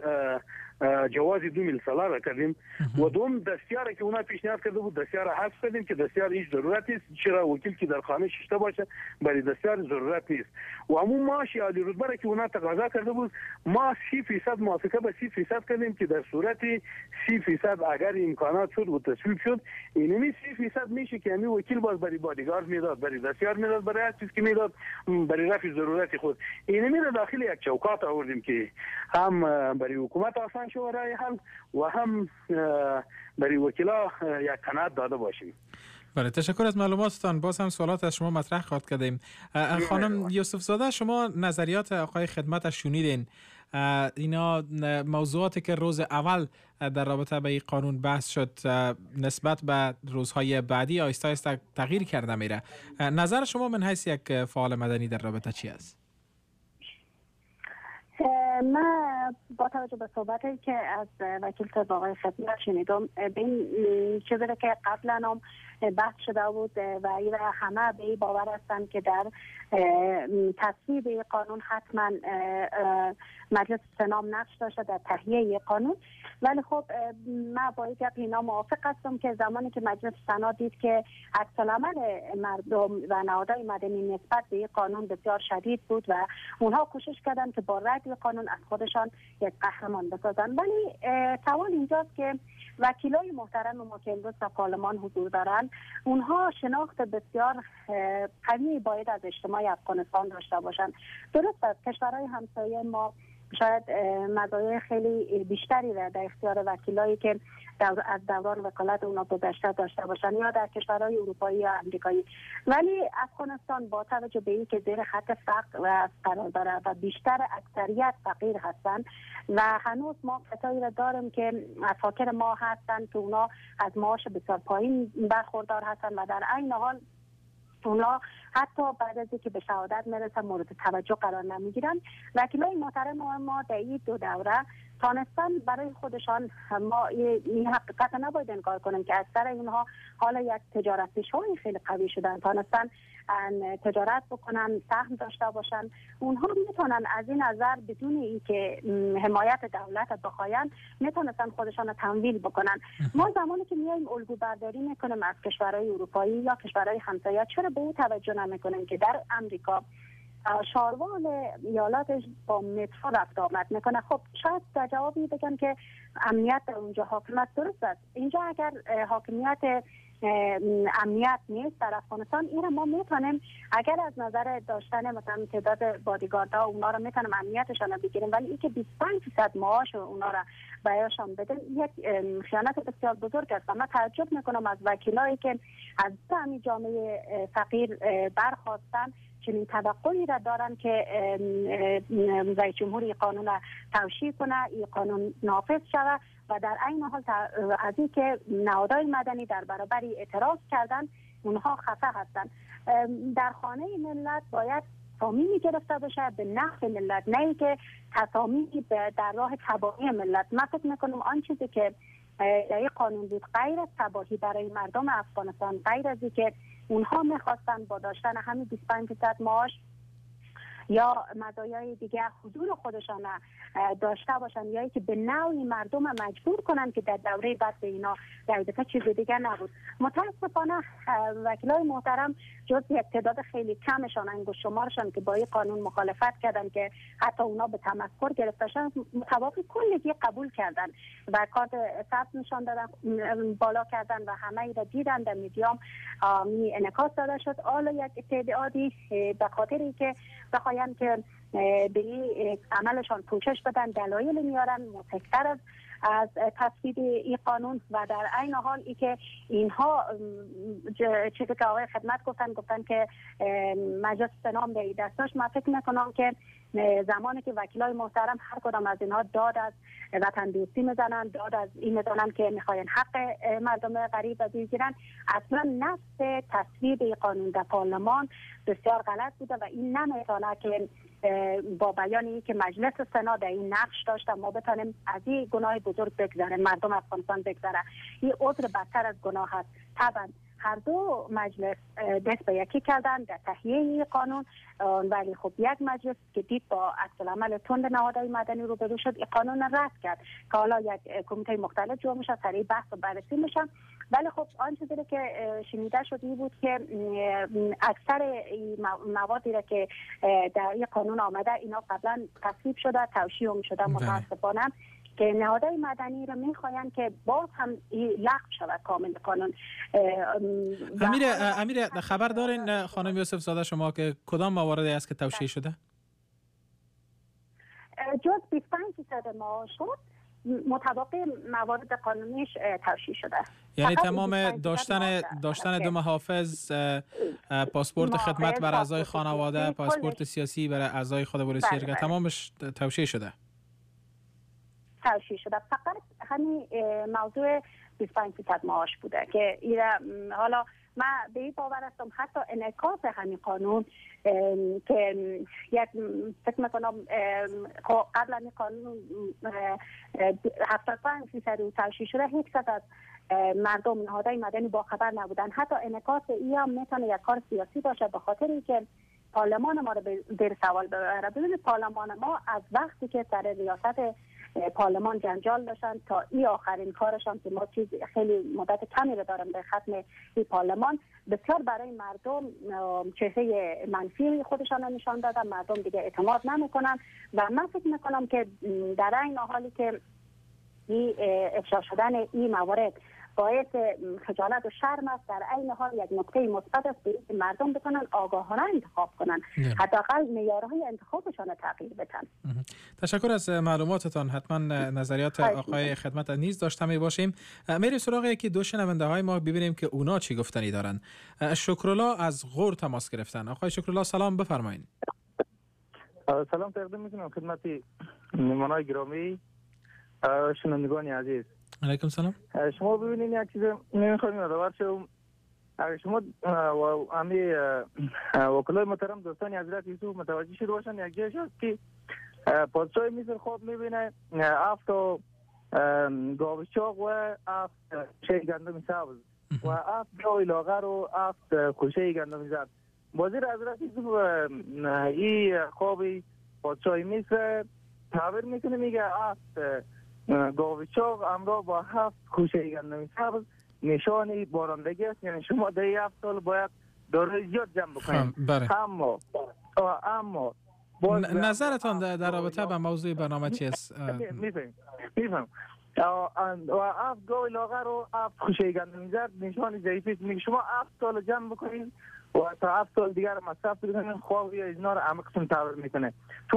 جواز 2 میل سالا را کردیم و دوم دستیار که اونا پیشنهاد کرده بود دستیار حذف کردیم که دستیار هیچ ضرورت نیست، چرا وکیل که در خانه ششته باشه برای دستیار ضرورت نیست. و همون معاش عالی رتبه که اونا تقاضا کرده بود ما 30% موافقه به 30% کردیم که در صورت 30% اگر امکانات شد و تصویب شد اینمی 30% میشه که همین وکیل باز برای بادیگارد میداد، برای دستیار میداد، برای هر چیز که میداد برای رفع ضرورت خود. اینمی را داخل یک چوکات آوردیم که هم برای حکومت آسان شو رای حل و هم برای وکیلا یک قناعت داده باشیم. بله، تشکر از معلوماتتان. باز هم سوالات از شما مطرح خواهد کردیم. خانم یوسف زاده، شما نظریات آقای خدمت شنیدین. اینا موضوعاتی که روز اول در رابطه به این قانون بحث شد نسبت به روزهای بعدی آهسته آهسته تغییر کرده میره. نظر شما من حیث یک فعال مدنی در رابطه چی است؟ من با توجه به صحبتی که از وکیل طب آقای خدمت شنیدم، به این چیزی که قبلا هم بحث شده بود و همه به این باور هستند که در تصویب قانون حتما مجلس سنام نقش داشته در تهیه قانون. ولی خب من با این گپ اینا موافق هستم که زمانی که مجلس سنا دید که عکس‌العمل مردم و نهادهای مدنی نسبت به این قانون بسیار شدید بود و اونها کوشش کردن که با رد قانون از خودشان یک قهرمان بسازن. ولی سوال اینجاست که وکیلای محترم ما که امروز در پارلمان حضور دارند، اونها شناخت بسیار قوی باید از اجتماع افغانستان داشته باشند. درست است کشورهای همسایه ما شاید مزایای خیلی بیشتری را در اختیار وکیلایی که از دوران وکالت اونا گذشته داشته باشن یا در کشورهای اروپایی یا امریکایی، ولی افغانستان با توجه به اینکه زیر خط فقر قرار داره و بیشتر اکثریت فقیر هستند و هنوز ما کسایی را داریم که افاکر ما هستند که اونا از معاش بسیار پایین برخوردار هستند و در عین حال اونا حتی بعد از اینکه به شهادت میرسن مورد توجه قرار نمیگیرن. وکیلای محترم ما در این 2 دوره تانستن برای خودشان، ما این حقیقت نباید انکار کنیم که اکثر اینها حالا یک تجارت پیشه‌ای خیلی قوی شدن، تانستن تجارت بکنن، سهم داشته باشن. اونها میتونن از این نظر بدون اینکه حمایت دولت بخواین میتونن خودشان رو تمویل بکنن. ما زمانی که میایم الگو برداری میکنیم از کشورهای اروپایی یا کشورهای همسایه، چرا به این توجه نمیکنیم که در امریکا شاروان ایالاتش با مترو رفت آمد میکنه؟ خب شاید در جوابی بگن که امنیت در اونجا حاکمیت. درست است، اینجا اگر حاکمیت امنیت نیست در افغانستان، این ما میتونیم اگر از نظر داشتن مثلا تعداد بادیگاردها اونا رو میتونیم امنیتشان رو بگیریم، ولی این که 25% معاش اونا رو برایشان بدن یک خیانت بسیار بزرگ است. من تعجب میکنم از وکیلایی که از همین جامعه فقیر برخواستن چنین توقعی را دارن که رئیس جمهور این قانون را توشیح کنه، این قانون نافذ شود و در عین حال از این که نهادهای مدنی در برابر اعتراض کردن اونها خفه هستند. در خانه ملت باید تصامیمی گرفته باشه به نفع ملت، نه ای که تصامیمی در راه تباهی ملت. من فکر میکنم آن چیزی که در این قانون بود غیر از تباهی برای مردم افغانستان، غیر از که اونها میخواستن با داشتن همین 25% معاش یا مزایای دیگه حضور خودشان داشته باشن یا که به نوعی مردم مجبور کنن که در دوره بعد به اینا در دفعه چیز دیگه نبود. متاسفانه وکیلای محترم جز یک تعداد خیلی کمشان انگشت شمارشان که با این قانون مخالفت کردن که حتی اونا به تمسخر گرفتشن، متوافق کلی قبول کردن و کارت ثبت نشان دادن، بالا کردن و همه ای را دیدن در میدیام انعکاس داده شد. حالا یک تعدادی به خاطری که بخواین که به این عملشان پوشش بدن دلایل میارن متکتر از تصویب این قانون و در عین حال ای که اینها چیزی که آقای خدمت گفتن که مجلس سنام به دست داشت. من فکر میکنم که زمانی که وکیلای محترم هر کدام از اینها داد از وطن دوستی میزنن، داد از این میزنن که میخواین حق مردم غریب از بگیرن، اصلا نفس تصویب این قانون در پارلمان بسیار غلط بوده و این نمیتونه که با بیانی که مجلس سنا در این نقش داشته ما بتونیم از این گناه بزرگ بگذاریم، مردم افغانستان بگذاره. این عذر بدتر از گناه است. طبعا هر دو مجلس دست به یکی کردن در تهیه قانون، ولی خب یک مجلس که دید با عکس‌العمل تند نهادهای مدنی روبرو شد این قانون را رد کرد که حالا یک کمیته مختلف جمع میشه، سریع بحث و بررسی میشه. ولی خب آن چیزی که شنیده شد این بود که اکثر موادی را که در این قانون آمده اینا قبلا تصویب شده، توشیح شده. متاسفانه که نهادهای مدنی را میخواین که باز هم لغو شود کامل قانون. امیر خبر دارین خانم یوسف زاده شما که کدام مواردی است که توشیح شده؟ جز 25% معاش شد مطابق موارد قانونیش توشیح شده. یعنی تمام داشتن دو محافظ، پاسپورت خدمت بر اعضای خانواده، پاسپورت سیاسی برای اعضای خود ولسی تمامش توشیح شده. توشیح شده. فقط همین موضوع 25% معاش بوده که حالا من به این باور هستم حتی انعکاس همین قانون که یک فکر میکنم قبلا این قانون 75% توشیح شده، هیچ کس از مردم نهادهای مدنی با خبر نبودن. حتی انعکاس این هم میتونه یک کار سیاسی باشه، به خاطر اینکه پارلمان ما رو زیر سوال ببره. ببینید پارلمان ما از وقتی که سر ریاست پارلمان جنجال داشتن تا این آخرین کارشان که ما چیز خیلی مدت کمی رو دارم به ختم این پارلمان، بسیار برای مردم چهره منفی خودشان رو نشان دادن. مردم دیگه اعتماد نمیکنن و من فکر میکنم که در این حالی که این افشا شدن این موارد باعث خجالت و شرم است، در عین حال یک نکته مثبت است که مردم بتونن آگاهانه انتخاب کنن، حداقل معیارهای انتخابشان رو تغییر بدن. تشکر از معلوماتتان. حتما نظریات آقای خدمت نیز داشته می باشیم. میریم سراغ یکی دو شنونده های ما ببینیم که اونا چی گفتنی دارن. شکرالله از غور تماس گرفتن. آقای شکرالله سلام، بفرمایید. سلام تقدیم میکنم خدمت مهمانان گرامی، شنوندگان عزیز. علیکم سلام. شما ببینید یک چیز نمیخوایم یادآور شم. اگر شما امی وکلای محترم دوستان حضرت یوسف متوجه شده باشن، یک جایش هست که پادشاه مصر خواب میبینه 7 تا گاو چاق و 7 خوشه گندم سبز و 7 گاو لاغر و 7 خوشه گندم زرد. وزیر حضرت یوسف این خواب پادشاه مصر تعبیر میکنه، میگه 7 گاو چاق همراه با 7 خوشه گندم سبز نشانی بارندگی است، یعنی شما در 7 سال باید داره زیاد جمع بکنید. اما نظرتان در رابطه با موضوع برنامه چیست؟ میفهم. و 7 گاو لاغر و 7 خوشه گندم زرد نشانی ضعیفی است، میگه شما 7 سال جمع بکنید و تا 7 سال دیگر مصرف بکنید. خواب یا اینا رو همه قسم تعبیر میکنه.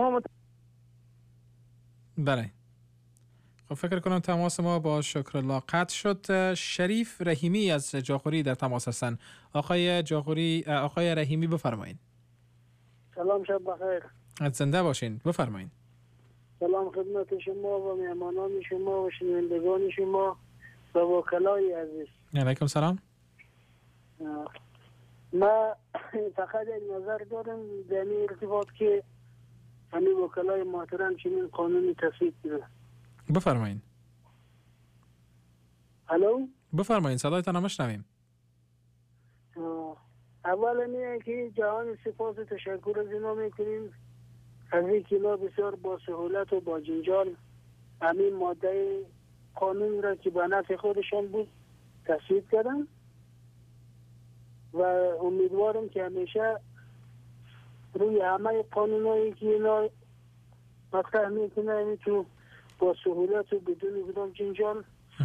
بله. خب فکر کنم تماس ما با شکرالله قطع شد. شریف رحیمی از جاخوری در تماس هستن. آقای جاخوری، آقای رحیمی بفرمایید. سلام، شب بخیر. زنده باشین، بفرمایید. سلام خدمت شما و مهمانان شما و شنوندگان شما و وکلای عزیز. علیکم سلام. ما فقط یک نظر دارم در این ارتباط که همین وکلای محترم چنین قانونی تصویب کرده. بفرمایید. الو، بفرمایید، صدایتان میشنویم. اولا اینه که جهان سپاس و تشکر از اینا میکنیم از اینکه اینا بسیار با سهولت و با جنجال همین ماده قانون را که به نفع خودشان بود تصویب کردن و امیدوارم که همیشه روی همه قانونایی که اینا مطرح میکنه تو با سهولت و بدون کدام جنجال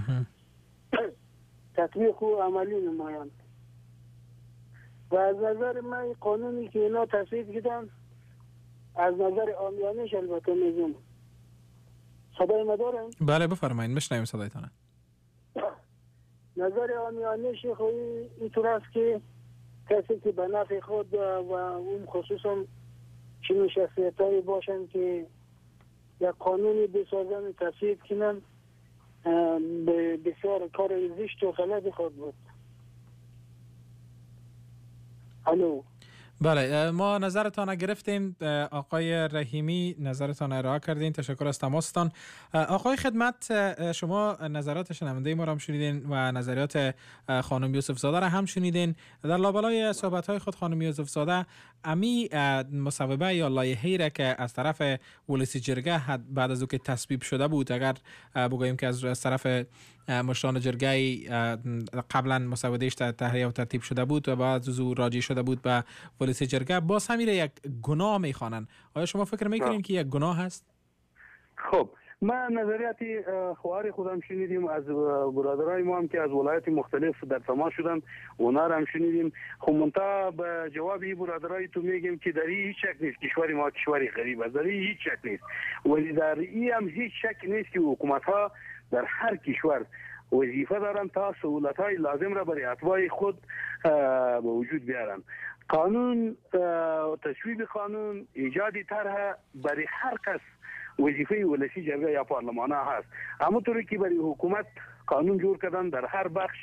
تطبیق و عملی نمایند. و از نظر من قانونی که اینا تصویب کردن از نظر عامیانه‌اش البته میگم. صدای ما دارن؟ بله بفرمایید، میشنویم صدایتان. نظر عامیانه‌اش اینطور است که کسی که به نفع خود و اون خصوصا چنین شخصیتایی باشن که یک قانونی بسازن تصویب کنن بسیار کار زشت و غلط خود بود. الو. بله، ما نظرتان گرفتیم. آقای رحیمی نظرتان ارائه کردین، تشکر از تماستان. آقای خدمت، شما نظرات شنونده ما را هم شنیدین و نظریات خانم یوسف زاده را هم شنیدین. در لابلای صحبت‌های خود خانم یوسف زاده امی مصوبه یا لایحه‌ای را که از طرف ولسی جرگه بعد از او که تصویب شده بود، اگر بگوییم که از طرف مشران جرگه قبلا مسودهش تهیه و ترتیب شده بود و بعد از او راجع شده بود به ولسی جرگه، باز همین یک گناه میخوانن. آیا شما فکر میکنین که یک گناه هست؟ خب من نظریات خواهر خودم شنیدیم، از برادرای ما هم که از ولایت مختلف در تماس شدن اونا هم شنیدیم. خب منتها به جواب این برادرای تو میگیم که در این هیچ شک نیست کشور ما کشوری غریب است، در این هیچ شک نیست، ولی در این هم هیچ شک نیست که حکومت ها در هر کشور وظیفه دارن تا سهولت های لازم را برای اتباع خود به وجود بیارن. قانون، تصویب قانون، ایجاد طرح برای هر کس وظیفه ولسی جرگه یا پارلمان هست. همونطوری که برای حکومت قانون جور کردن در هر بخش،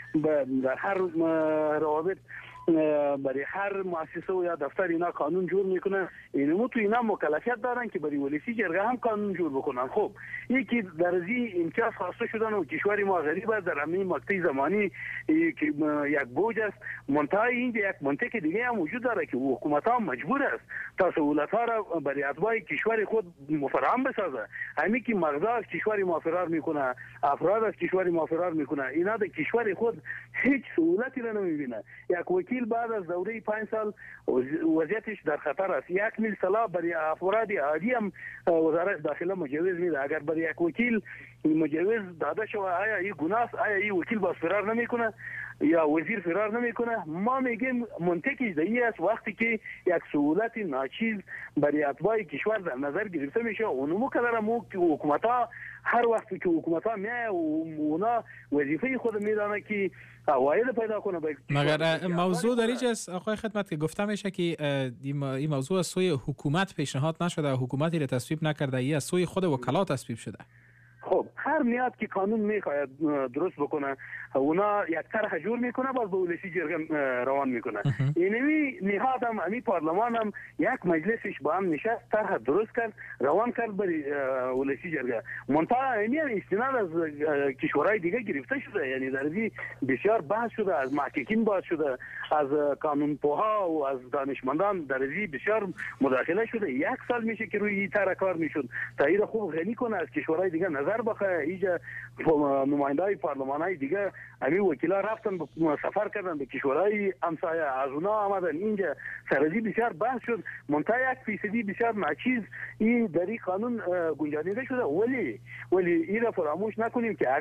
در هر روابط، برای هر مؤسسه و یا دفتر اینا قانون جور میکنه. اینو تو اینا مکلفیت دارن که برای ولسی جرگه هم قانون جور بکنن. خب یکی در ازی امتیاز خواسته شدن و کشور ما غریب است در همین مقطع زمانی که یک بوج است. منتهای اینجا یک منطقه دیگه هم وجود داره که حکومت ها مجبور است تا سهولت ها را برای اتباع کشور خود مفرهم بسازه. همین که مغزا از کشور ما فرار میکنه، افراد از کشور ما فرار میکنه، اینا در کشور خود هیچ سهولتی را نمیبینه. یک وکیل بعد از دوره 5 سال وضعیتش در خطر است. 1 میلیون طلا برای افراد عادی هم وزارت داخله مجوز میده. اگر برای یک وکیل مجوز داده شود، آیا این گناه است؟ آیا این وکیل باز فرار نمیکنه یا وزیر فرار نمیکنه؟ ما میگیم منطقی دایی است وقتی که یک سهولت ناچیز برای اتباع کشور در نظر گرفته میشه. اونمو کدرم که حکومت ها هر وقتی که حکومت ها میای اونا وظیفه خود میدانه که عواید پیدا کنه. مگر موضوع در اینجا است آقای خدمت که گفته میشه که این موضوع از سوی حکومت پیشنهاد نشده، حکومتی را تصویب نکرده، این از سوی خود وکلا تصویب شده. خب هر نیاد که قانون میخواید درست بکنه اونا یک طرح جور میکنه باز به ولسی جرگه روان میکنه. اینمی نهاد هم امی پارلمان هم یک مجلسش با هم نشست طرح درست کرد روان کرد برای ولسی جرگه. منتها امی استناد از کشورهای دیگه گرفته شده. یعنی در این بسیار بحث شده، از محققین بحث شده، از قانون‌پوها و از دانشمندان در این بسیار مداخله شده. 1 سال میشه که روی این طرح کار میشد تا این خوب غنی کنه از کشورهای دیگه نظر بخواه. اینجا نمایندهای پارلمانهای دیگه همین وکیلا رفتن سفر کردن به کشورهای همسایه، از اونا آمدن اینجا سرازی بسیار بحث شد. منتها 1% بسیار ناچیز این در این قانون گنجانیده شده. ولی این را فراموش نکنیم که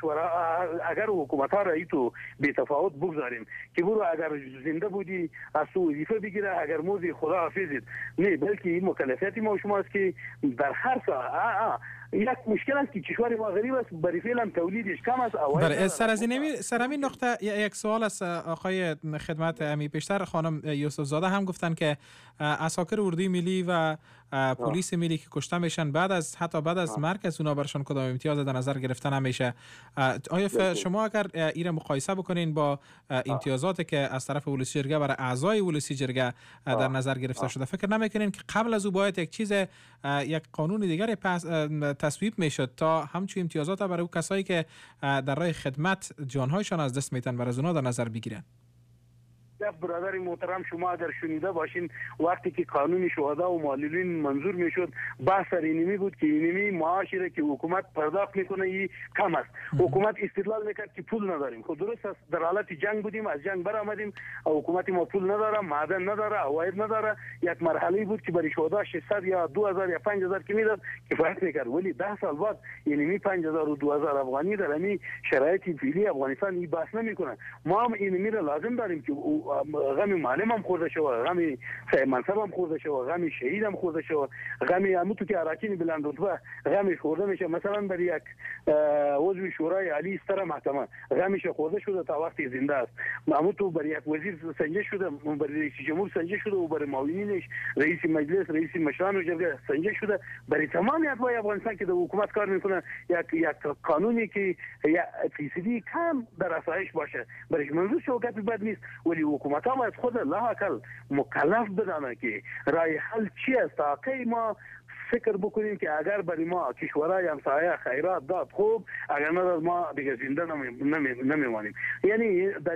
اگر حکومت ها را ایتو بی تفاوت بگذاریم که برو اگر زنده بودی از تو وظیفه بگیره، اگر موزی خدا حافظت، نه بلکه این مکلفیت ما شماست که در هر ساعت یک مشکل است که کشور ما غریب است، برای فعلا تولیدش کم است. برای سر همین نقطه یک سوال از آقای خدمت امی پیشتر خانم یوسف زاده هم گفتن که عساکر اردوی ملی و پلیس ملی که کشته میشن حتی بعد از مرگ از اونا برشان کدام امتیاز در نظر گرفته نمیشه. آیا شما اگر این مقایسه بکنین با امتیازاتی که از طرف ولسی جرگه برای اعضای ولسی جرگه در نظر گرفته شده، فکر نمیکنین که قبل از او باید یک قانون دیگری تصویب میشد تا همچون امتیازات برای کسایی که در راه خدمت جانهایشان از دست میتن برای از اونا در نظر بگیرن؟ برادر محترم شما اگر شنیده باشین وقتی که قانون شهدا و معلولین منظور میشد بحث سر اینمی بود که اینمی معاشی را که حکومت پرداخت میکنه این کم است. حکومت استدلال میکرد که پول نداریم. خود درست است، در حالت جنگ بودیم، از جنگ برآمدیم، حکومت ما پول نداره، معدن نداره، عواید نداره. یک مرحله بود که برای شهدا 600 یا 2000 یا 5000 که میداد کفایت میکرد. ولی 10 سال بعد اینمی 5000 و 2000 افغانی در همین شرایط فعلی افغانستان این بحث نمیکنه. ما هم اینمی را لازم داریم که غمی معلم هم خورده شود، غمی منصب هم خورده شود، غمی شهید هم خورده شود، غمی همونطور که اراکین بلند رتبه غمی خورده میشه. مثلا برای یک عضو شورای عالی ستر محکمه غمیش خورده شده تا وقتی زنده است. همونطور برای یک وزیر سنجش شده، برای رئیس جمهور سنجش شده و برای معاونینش، رئیس مجلس، رئیس مشران جرگه سنجش شده. برای تمام اتباع افغانستان که در حکومت کار میکنه یک قانونی که فیصدی کم در آسایش باشه برای منظور شوکت بد نیست. ولی حکومت هم از خود لااقل مکلف بدانه که راه حل چی است تا ما فکر بکنیم که اگر برای ما کشورهای همسایه خیرات داد خوب، اگر نداد ما دیگه زنده نمیمانیم. یعنی در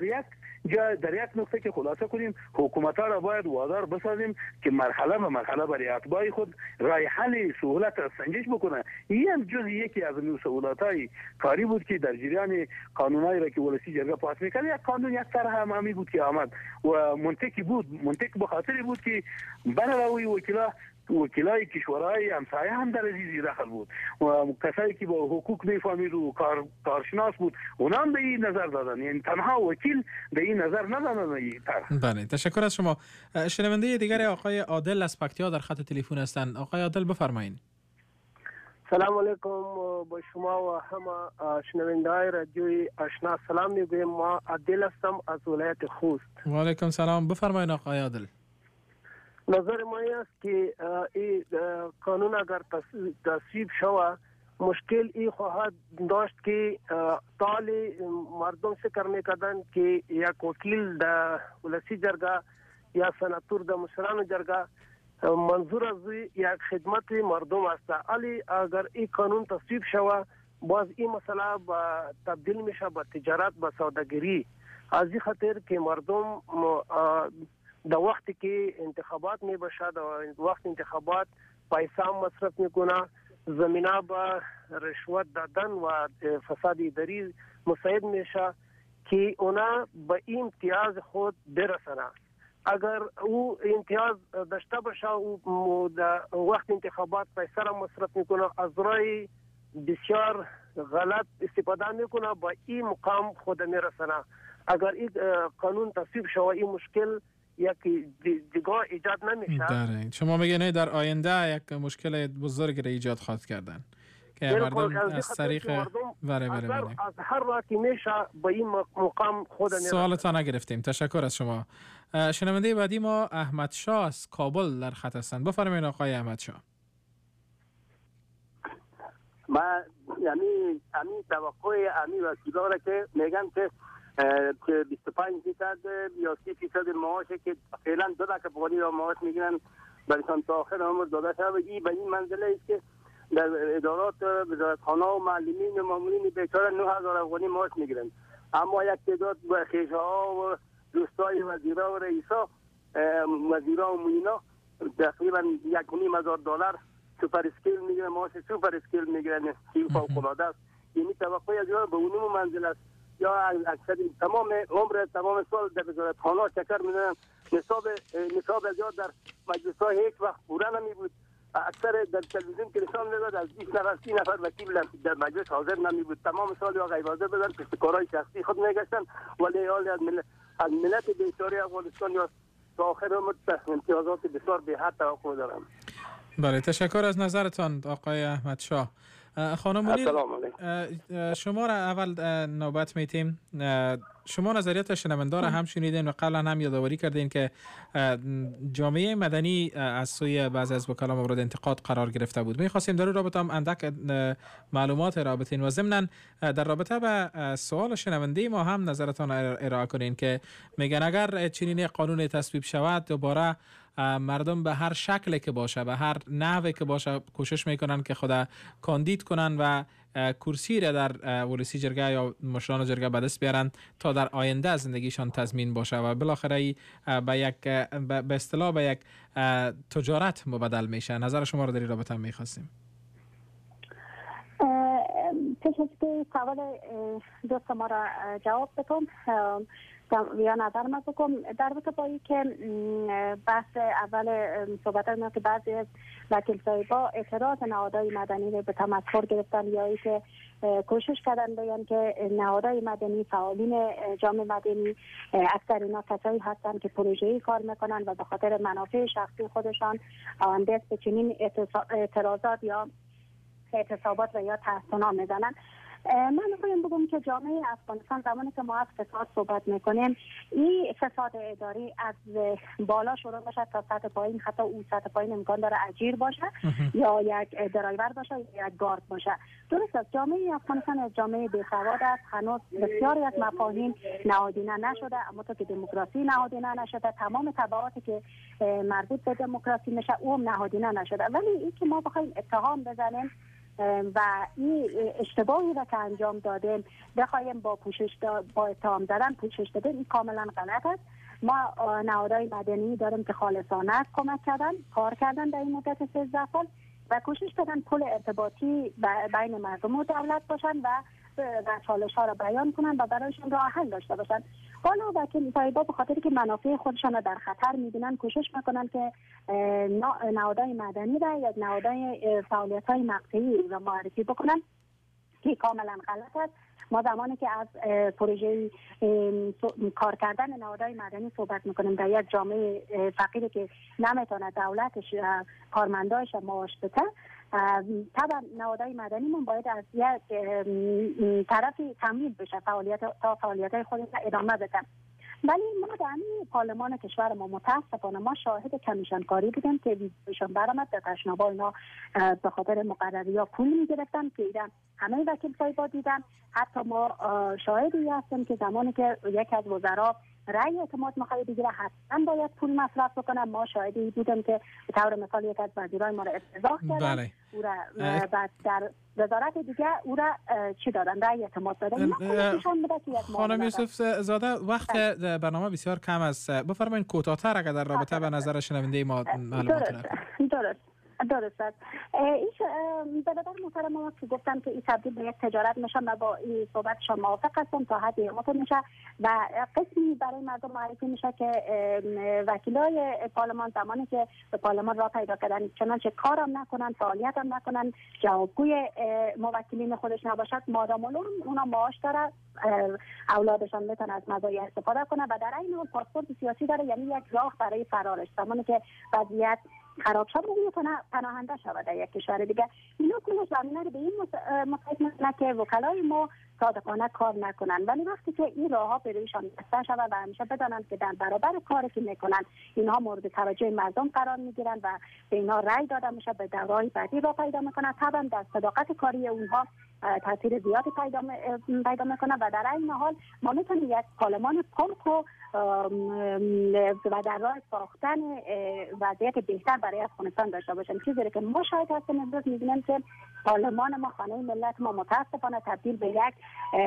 یک نقطه که خلاصه کنیم حکومت ها را باید وادار بسازیم که مرحله به مرحله برای اتباع خود راه حل سهولت سنجش بکنه. این جز یکی از سهولت های کاری بود که در جریان قانونایی را که ولسی جرگه پاس میکرد یک قانون یک طرح همامی بود که آمد و منطق به خاطر بود که برای وکیلای کشورهای همسایه هم در عزیزی داخل بود و کسایی که با حقوق میفهمید و کارشناس بود اونا هم به این نظر دادن. یعنی تنها وکیل به این نظر ندادن. بله، تشکر از شما. شنونده دیگر آقای عادل از پکتیا در خط تلفن هستند. آقای عادل بفرمایید. سلام علیکم با شما و همه شنونده‌های رادیوی آشنا سلام میگویم. ما عادل هستم از ولایت خوست. و علیکم سلام، بفرمایید آقای عادل. نظر ما است که این قانون اگر تصویب شود مشکل ای خواهد داشت که طال مردم فکر میکردن که یک وکیل در ولسی جرگه یا سناتور در مشران جرگه منظور از یک خدمت مردم است. ولی اگر این قانون تصویب شود باز این مسئله تبدیل میشه به تجارت، به سوداگری. از این خاطر که مردم در وقتی که انتخابات می باشه، در وقت انتخابات پیسه مصرف میکنه، زمینه به رشوت دادن و فساد اداری مساعد میشه که اونا به امتیاز خود برسنه. اگر او امتیاز داشته باشه او در وقت انتخابات پیسه را مصرف میکنه، از رای بسیار غلط استفاده میکنه، به این مقام خود میرسنه. اگر این قانون تصویب شود این مشکل یک دیگه ایجاد نمیشه. شما میگین در آینده یک مشکل بزرگ را ایجاد خواهد کردن که مردم از طریق از هر راهی میشه به این مقام خود میرسه. سوالتان نگرفتیم. تشکر از شما. شنونده بعدی ما احمد شاه از کابل در خط هستند. بفرمایید آقای احمد شاه. ما یعنی توقع وکیلا را که میگن که 25% یا 30% معاشه که فعلا 2 لک افغانی را معاش میگیرن برایشان تا آخر عمر داده شده. به این منزله است که در ادارات وزارتخانه و معلمین و مامورین بیچاره 9000 افغانی معاش میگیرن، اما یک تعداد خویشه ها و دوستای وزیرا و رئیسا وزیرا و معینا تقریبا $1,500 سوپر اسکیل میگیرن، معاش سوپر اسکیل میگیرن که فوق العاده است. یعنی توقع از به اونم منزل است یا اکثر تمام عمر تمام سال در وزارتخانه چکر می‌زنن. نصاب از یاد در مجلس‌ها هیچ وقت پورا نمی‌بود. اکثر در تلویزیون که نشان می‌داد از 20 نفر 30 نفر وکیل در مجلس حاضر نمی‌بود. تمام سال یا غیبازه بدن پشت کارهای شخصی خود می‌گشتن، ولی حال از ملت بیچاره افغانستان یا تا آخر عمر امتیازات بسیار به حد توقع دارم. بله، تشکر از نظرتان آقای احمد شاه. خانم منیر، شما را اول نوبت میتیم. شما نظریات شنوندار هم شنیدین و قبلا هم یادآوری کردین که جامعه مدنی از سوی بعضی از وکلا مورد انتقاد قرار گرفته بود. می‌خواستیم در رابطه هم اندک معلومات رابطین و ضمن در رابطه به سوال شنونده ما هم نظرتان ارائه کنین که میگن اگر چنین قانون تصویب شود دوباره مردم به هر شکلی که باشه، به هر نحوی که باشه کوشش میکنن که خدا کاندید کنن و کرسی را در ولسی جرگه یا مشران جرگه به دست بیارن تا در آینده زندگیشان تضمین باشه و بالاخره به اصطلاح به یک تجارت مبدل میشه. نظر شما رو در این رابطه میخواستیم. پیش از که سوال دوست ما را جواب بدم یا نظر ما بگم در رابطه با این که بحث اول صحبت ما که بعضی از وکیل صاحبا اعتراض نهادهای مدنی رو به تمسخر گرفتن یا ای که کوشش کردن بگن که نهادهای مدنی، فعالین جامعه مدنی اکثر اینا کسایی هستن که پروژه‌ای کار میکنن و به خاطر منافع شخصی خودشان دست به چنین اعتراضات یا اعتصابات و یا تحصیلات میزنن. من میخوایم بگم که جامعه افغانستان زمانی که ما از فساد صحبت میکنیم، این فساد اداری از بالا شروع باشه تا سطح پایین، حتی اون سطح پایین امکان داره اجیر باشه یا یک درایور باشه یا یک گارد باشه. درست است، جامعه افغانستان از جامعه بی‌سواد است، هنوز بسیاری از مفاهیم نهادینه نشده، اما تا که دموکراسی نهادینه نشده تمام تبعاتی که مربوط به دموکراسی میشه اون نهادینه نشده. ولی این که ما بخوایم اتهام بزنیم و این اشتباهی را که انجام دادیم بخوایم با اتهام زدن پوشش بدیم، این کاملا غلط است. ما نهادهای مدنی داریم که خالصانه کمک کردن، کار کردن در این مدت 13 سال و کوشش کردن پل ارتباطی بین مردم و دولت باشن و چالش ها را بیان کنن و برایشون راه حل داشته باشن. حالا وکیل صاحبا به خاطر که منافع خودشان را در خطر می‌بینن کوشش میکنن که نهادهای مدنی را یا نهادهای فعالیت‌های مقطعی را معرفی بکنن که کاملا غلط است. ما زمانی که از پروژه کار کردن نهادهای مدنی صحبت میکنیم در یک جامعه فقیری که نمیتونه دولتش کارمندایش معاش بده، طبعا نهادهای مدنی من باید از یک طرفی تمویل بشه تا فعالیت‌های خودش ادامه بده. ولی ما در همین پارلمان کشور ما متاسفانه ما شاهد کمیشن کاری بودیم که ویزایشان برآمد در تشنابا اینا به خاطر مقرری ها پول میگرفتن که اینا همه وکیل صاحبا دیدن. حتی ما شاهدی هستیم که زمانی که یکی از وزرا رأی اعتماد میخواد بگیره حتما باید پول مصرف بکنن. ما شاهدی بودیم که به طور مثال یک از وزیرای ما را افتضاح کردن. بله. او را بعد در وزارت دیگه او را چی دادن؟ رأی اعتماد دادن. خانم یوسف زاده وقت برنامه بسیار کم است، بفرمایید کوتاه‌تر اگر در رابطه به نظر شنونده ما معلومات درست است. این به نظر محترم ما که گفتم که این تبدیل به یک تجارت میشه، من با این صحبتشان موافق هستم تا حدی موافق میشه و قسمی برای مردم معرفی میشه که وکیلای پارلمان زمانی که به پارلمان راه پیدا کردن چنانچه کارم نکنن، فعالیت هم نکنن، جوابگوی موکلین خودش نباشد، مادام اونا معاش داره، اولادشان میتونن از مزایا استفاده کنه و در این حال پاسپورت سیاسی داره، یعنی یک راه برای فرارش زمانی که وضعیت خراب شد میتونه پناهنده شود در یک کشور دیگه. اینا کلش زمینه رو به این متعلق میکنه که وکلای ما صادقانه کار نکنن، ولی وقتی که این راهها به رویشان بسته شود و همیشه بدانند که در برابر کاری که میکنن اینها مورد توجه مردم قرار میگیرن و به اینها رأی داده میشه، به دورهای بعدی راه پیدا میکنن، طبعا در صداقت کاری اونها تاثیر زیادی پیدا میکنه و در این حال ما میتونیم یک پارلمان پاک و در راه ساختن وضعیت بهتر برای افغانستان داشته باشیم. چیزی که ما شاید هستیم امروز میبینیم که پارلمان ما، خانه ملت ما متاسفانه تبدیل به یک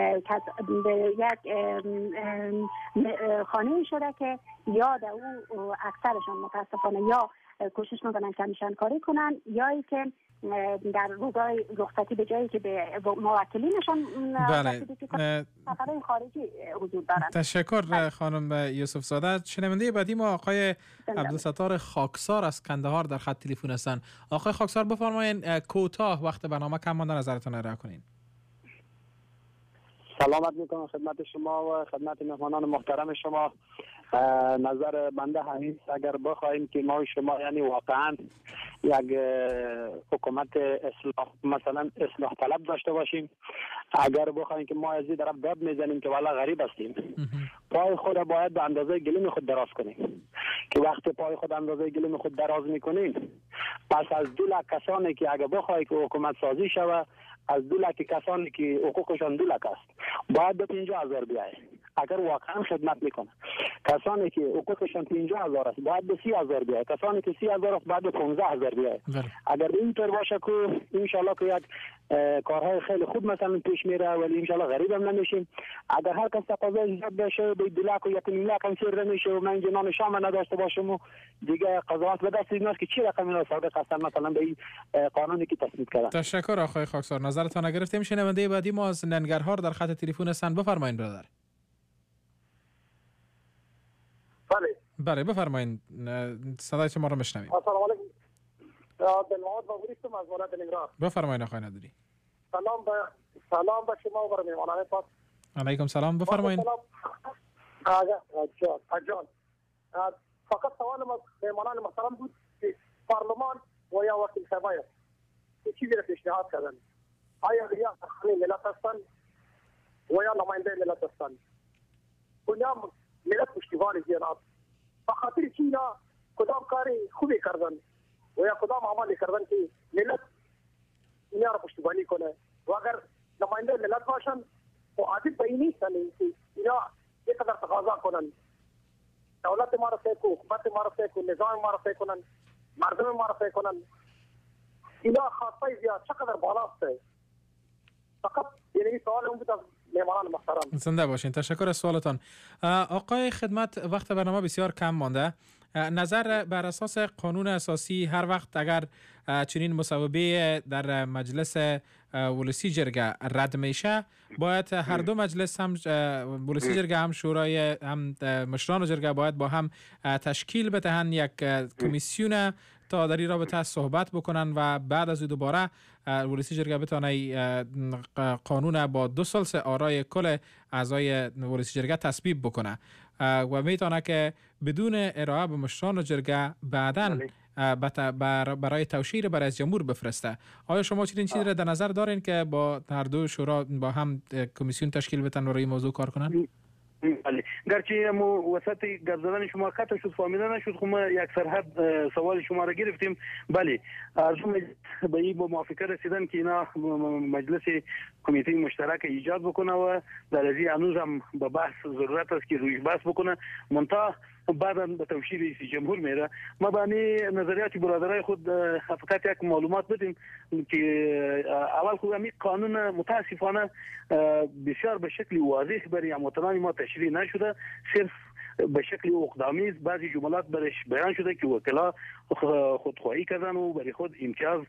خانه شده که یا در او اکثرشان متاسفانه یا کوشش میکنن کمیشن کاری کنن یا ای که در روزهای رخصتی به جایی که به موکلینشان سفرهای خارجی حضور دارند. تشکر خانم یوسف زاده. شنونده بعدی ما آقای عبدالستار خاکسار از کندهار در خط تلفن هستند. آقای خاکسار بفرمایید کوتاه، وقت برنامه کم مانده، نظرتون ارائه کنین. سلامت میکنم خدمت شما و خدمت مهمانان محترم شما. نظر بنده همین اگر بخواهیم که ما شما یعنی واقعا یک حکومت اصلاح مثلا اصلاح طلب داشته باشیم، اگر بخواهیم که ما از این طرف داد میزنیم که والا غریب هستیم، پای خود باید به اندازه گلیم خود دراز کنیم که وقتی پای خود اندازه گلیم خود دراز میکنیم پس از 2 لک کسانی که اگر بخواهی که حکومت سازی شود، از 2 لک کسانی که حقوقشان 2 لک است باید به 50,000 بیاید. اگر واقعا خدمت میکنه کسانی که حقوقشان 50,000 است باید به 30,000 بیاید، کسانی که 30,000 است باید به 15,000 بیاید. اگر اینطور باشه که ان شاءالله که یک کارهای خیلی خوب مثلا پیش میره، ولی ان شاءالله غریب هم نمیشیم. اگر هر کس تقاضای زیاد بشه به 2 لک و 1.5 لک هم سیر نمیشه و من جنان شام نداشته باشم و دیگه قضاوت به دست ایناست که چی رقم اینا صادق هستن مثلا به این قانونی که تصویب کردن. تشکر آقای خاکسار، نظرتان گرفتیم. شنونده بعدی ما از ننگرهار در خط تلفن هستند. بفرمایید برادر. بله بفرمایید، صدای شما رو میشنویم. السلام علیکم. دلواد باوریستم از ولایت ننگرهار. بفرمایید آقای ندوری. سلام به شما و بر مهمانان پاک. علیکم سلام، بفرمایید. جان فقط سوالم از مهمانان محترم بود که پارلمان و یا وکیل صاحبای چیزی را پیشنهاد کردن، آیا یا ملت هستن و یا نماینده ملت هستن؟ کدام ملت پشتیبان جناب؟ بخاطر چی اینا کدام کاری خوبی کردن و یا کدام عملی کردن که ملت اینا را پشتیبانی کنه؟ و اگر نماینده ملت باشن و عادت به این نیستن که اینا یک قدر تقاضا کنن، دولت ما را سیکو، حکومت ما را سیکو، نظام ما را سیکنن، مردم ما را سیکنن، اینا خاصه زیاد چقدر بالاست. فقط یعنی سوال اون بود از مهمانان محترم. زنده باشین، تشکر از سوالتان. آقای خدمت، وقت برنامه بسیار کم مانده. نظر بر اساس قانون اساسی هر وقت اگر چنین مصوبه در مجلس ولسی جرگه رد میشه، باید هر دو مجلس هم ولسی جرگه هم شورای هم مشران جرگه باید با هم تشکیل بدهند یک کمیسیون تا در این رابطه صحبت بکنن و بعد از دوباره ولسی جرگه بتونه قانون با 2 سلس آرای کل اعضای ولسی جرگه تصویب بکنه و میتونه که بدون ارائه به مشران جرگه بعداً برای توشیر برای جمهور بفرسته. آیا شما چنین چیزی را در نظر دارین که با هر دو شورا با هم کمیسیون تشکیل بدن و روی موضوع کار کنن؟ بله گرچه ما وسط گپ زدن شما قطع شد فهمیده نشد خب ما یک سرحد سوال شما را گرفتیم. بله ارزو به این موافقه رسیدن که اینا مجلس کمیته مشترک ایجاد بکنه و در از هنوز هم به بحث ضرورت است که رویش بحث بکنه منتها بعدا به توشیر رئیس جمهور میره. ما به نظریات برادرای خود فقط یک معلومات بدیم که اول خود همین قانون متاسفانه بسیار به شکل واضح برای هموطنان ما تشریح نشده، صرف به شکل اقدامیز بعضی جملات برش بیان شده که وکلا خودخواهی کردن و برای خود امتیاز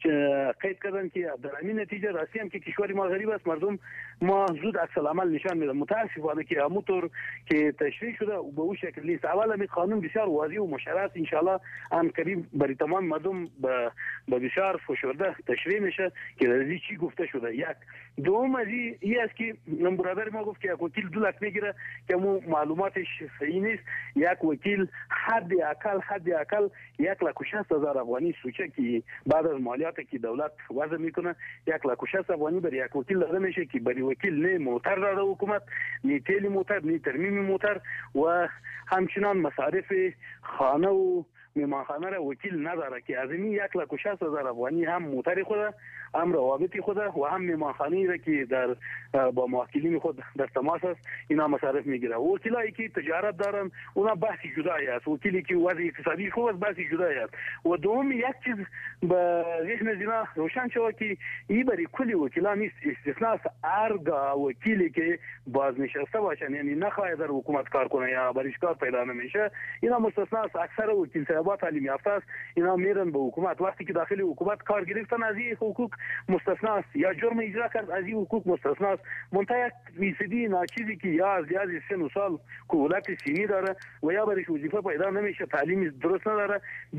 قید کردن که در همین نتیجه راستی هم که کشور ما غریب است، مردم ما زود عکس العمل نشان میدن. متاسفانه که همونطور که تشریح شده به اون شکل نیست. اول همین قانون بسیار واضح و مشخص ان شاء الله ان قریب برای تمام مردم به بسیار فشرده تشریح میشه که رازی چی گفته شده. یک دوم از این است که برادر ما گفت که یک وکیل 2 لک میگیره که مو معلوماتش صحیح نیست. یک وکیل حد اقل 1,60,000 افغانی سوچه که بعد از مالیات که دولت وضع میکنه 1,60,000 افغانی برای یک وکیل داده میشه که برای وکیل نه موتر داده حکومت، نه تیل موتر، نه ترمیم موتر و همچنان مصارف خانه و میمانخانه را وکیل نداره که از این 1,60,000 افغانی هم موتر خود، هم روابط خود و هم میمانخانه‌ای را که در با موکلین خود در تماس است اینا مصارف میگیره. وکیلایی که تجارت دارن اونا بحثی جدایی است. وکیلی که وضع اقتصادی خوب است بحثی جدایی است. و دوم یک چیز به ذهن زینا روشن شود که این برای کلی وکیلان نیست، استثناء است. هر وکیلی که بازنشسته باشن یعنی نخواهد در حکومت کار کنه یا برایش کار پیدا نمیشه اینا مستثنا است. اکثر وکیل صاحبات تعلیم یافته است، اینا میرن به حکومت، وقتی که داخل حکومت کار گرفتن از این حقوق مستثنا است یا جرم اجرا کرد از این حقوق مستثنا است. منتها یک فیصدی ناچیزی که یا از سن و سال کولت سینی داره و یا برایش وظیفه پیدا نمیشه، تعلیم درست نداره،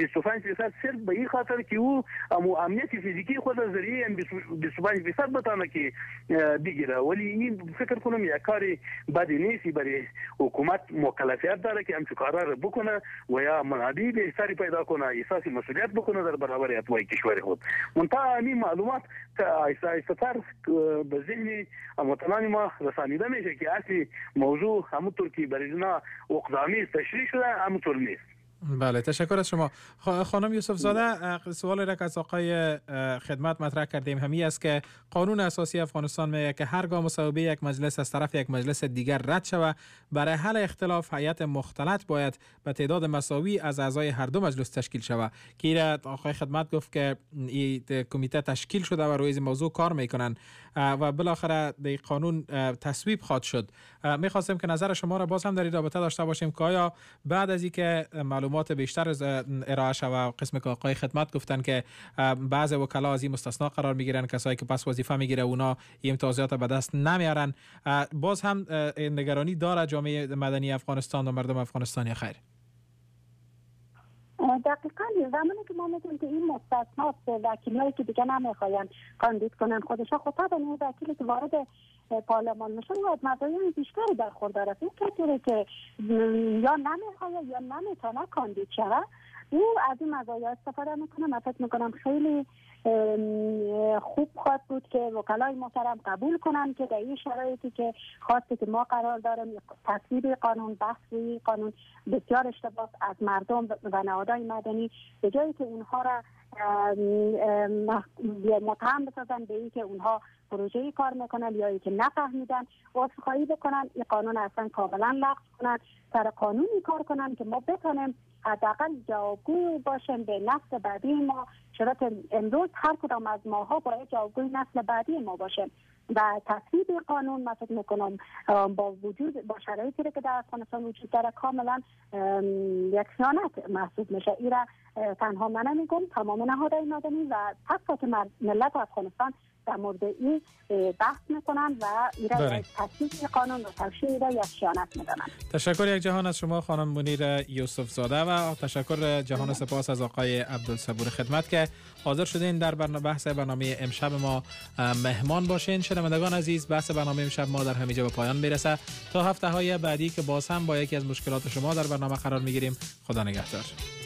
25% صرف به این خاطر که او امنیت فیزیکی خود از ذریعه 25% بتونه که بگیره. ولی این فکر کنم یک کار بدی نیست، برای حکومت مکلفیت داره که همچون کارا رو بکنه و یا منادی به سری پیدا کنه، احساس مسئولیت بکنه در برابر اتباع کشور خود. منتها این معلومات که آیسته آیسته تر به ذهن هموطنان ما رسانیده میشه که اصلی موضوع همونطور که برای اینا اقدامی تشریح شده همونطور نیست. بله تشکر از شما. خانم یوسف زاده، سوال را که از آقای خدمت مطرح کردیم همی است که قانون اساسی افغانستان میگه که هرگاه مصوبه یک مجلس از طرف یک مجلس دیگر رد شود برای حل اختلاف هیئت مختلط باید به تعداد مساوی از اعضای هر دو مجلس تشکیل شود که آقای خدمت گفت که این کمیته تشکیل شده و روی این موضوع کار میکنن و بالاخره در قانون تصویب خواهد شد. میخواستیم که نظر شما را باز هم در این رابطه داشته باشیم که آیا بعد از اینکه معلومات بیشتر از ارائه شود، قسمی که آقای خدمت گفتن که بعض وکلا از این مستثنا قرار میگیرن، کسایی که پس وظیفه میگیره اونا این امتیازات به دست نمیارن، باز هم نگرانی داره جامعه مدنی افغانستان و مردم افغانستان یا خیر؟ دقیقاً زمانی که ما میگیم که این مستثناست وکیلایی که دیگه نمیخواین کاندید کنن خودشا خطاب این وکیلی که وارد پارلمان میشن باید مزایای بیشتری برخوردار است. این کسی که یا نمیخواد یا نمیتونه کاندید شود او از این مزایا استفاده میکنه. من فکر میکنم خیلی خوب خواهد بود که وکلای محترم قبول کنن که در این شرایطی که خواسته که ما قرار داریم تصویب قانون، بحثی قانون بسیار اشتباه از مردم و نهادهای مدنی به جایی که اونها را متهم بسازن به این که اونها پروژه‌ای کار میکنن یا اینکه نفهمیدن عذرخواهی بکنن، این قانون اصلا کاملا لغو کنن، سر قانونی کار کنن که ما بتونیم حداقل جوابگوی باشیم به نسل بعدی ما. شرط امروز هر کدام از ماها باید جوابگوی نسل بعدی ما باشیم و تصویب قانون من فکر میکنم با شرایطی که در افغانستان وجود داره کاملا یک خیانت محسوب میشه. این را تنها من نمیگم، تمام نهادهای مدنی و تک ملت افغانستان در مورد این بحث میکنن و این را تصویب قانون و توشیح را یک خیانت میدونن. تشکر یک جهان از شما خانم منیر یوسف زاده و تشکر جهان سپاس از آقای عبدالصبور خدمت که حاضر شدین در بحث برنامه امشب ما مهمان باشین. شنوندگان عزیز، بحث برنامه امشب ما در همینجا به پایان میرسه تا هفته های بعدی که باز هم با یکی از مشکلات شما در برنامه قرار میگیریم. خدا نگهدار.